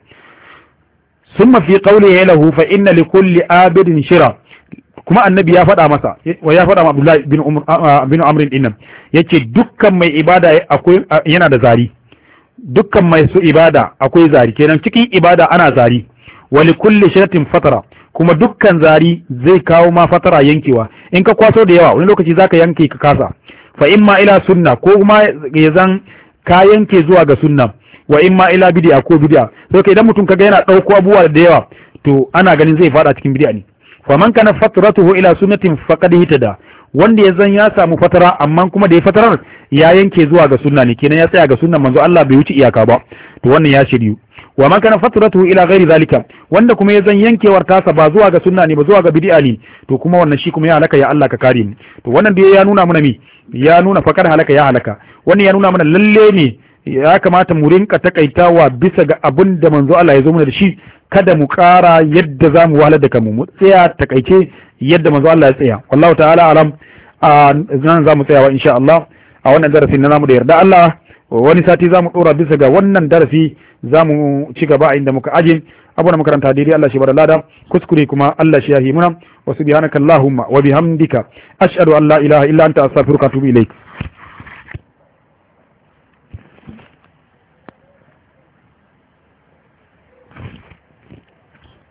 ثم في قوله له فإن لكل عابد شرا kuma annabi ya faɗa masa wa ya faɗa ma Abdullahi bin Umar bin Amr din yace dukkan mai ibada akwai yana da zari dukkan mai su ibada akwai zari kenan cikin ibada ana zari wa li kulli shiratin fatara kuma dukkan zari zai kawo ma fatara yankewa in ka kwaso da yawa wani lokaci zaka yanke ka kasa fa imma ila sunna ko kuma yazan ka yanke zuwa ga sunna wa imma ila bid'a ko bid'a to kai idan mutum kaga yana dauko abubuwa da yawa to ana ganin zai fada cikin bid'a ne fa man kana fatratuhu ila sunnatin faqad hitada wanda yazan ya samu fatara amma kuma da ya fatarar ya yanke zuwa ga sunna ne kenan ya tsaya ga sunnan manzo Allah bai wuce iyaka ba to wannan ya shiryu wa man kana fatratuhu ila ghairi zalika wanda kuma yazan yankewar tasa ba zuwa ga sunna ne ba zuwa ga bid'a ne to kuma wannan shi kuma ya halaka ya Allah ka kare ni to wannan da ya nuna mana mi ya nuna fakar halaka ya halaka wannan ya nuna mana lalle ne ya kamata mu rinka takaitawa bisa ga abin da manzo Allah ya zo mana da shi kada mu ƙara yadda za mu wahalar da kanmu mu tsaya takaice yadda manzo Allah ya tsaya wallahu ta'ala alam a nan za mu tsayawa insha Allah a wannan darasin na namu da yarda Allah wani sati za mu ɗora bisa ga wannan darasi za mu ci gaba a inda muka aje abu na makaranta daidai Allah shi bada lada kuskure kuma Allah shi yahi muna wa subhanaka allahumma wa bihamdika ashhadu an la ilaha illa anta astaghfiruka wa atubu ilaik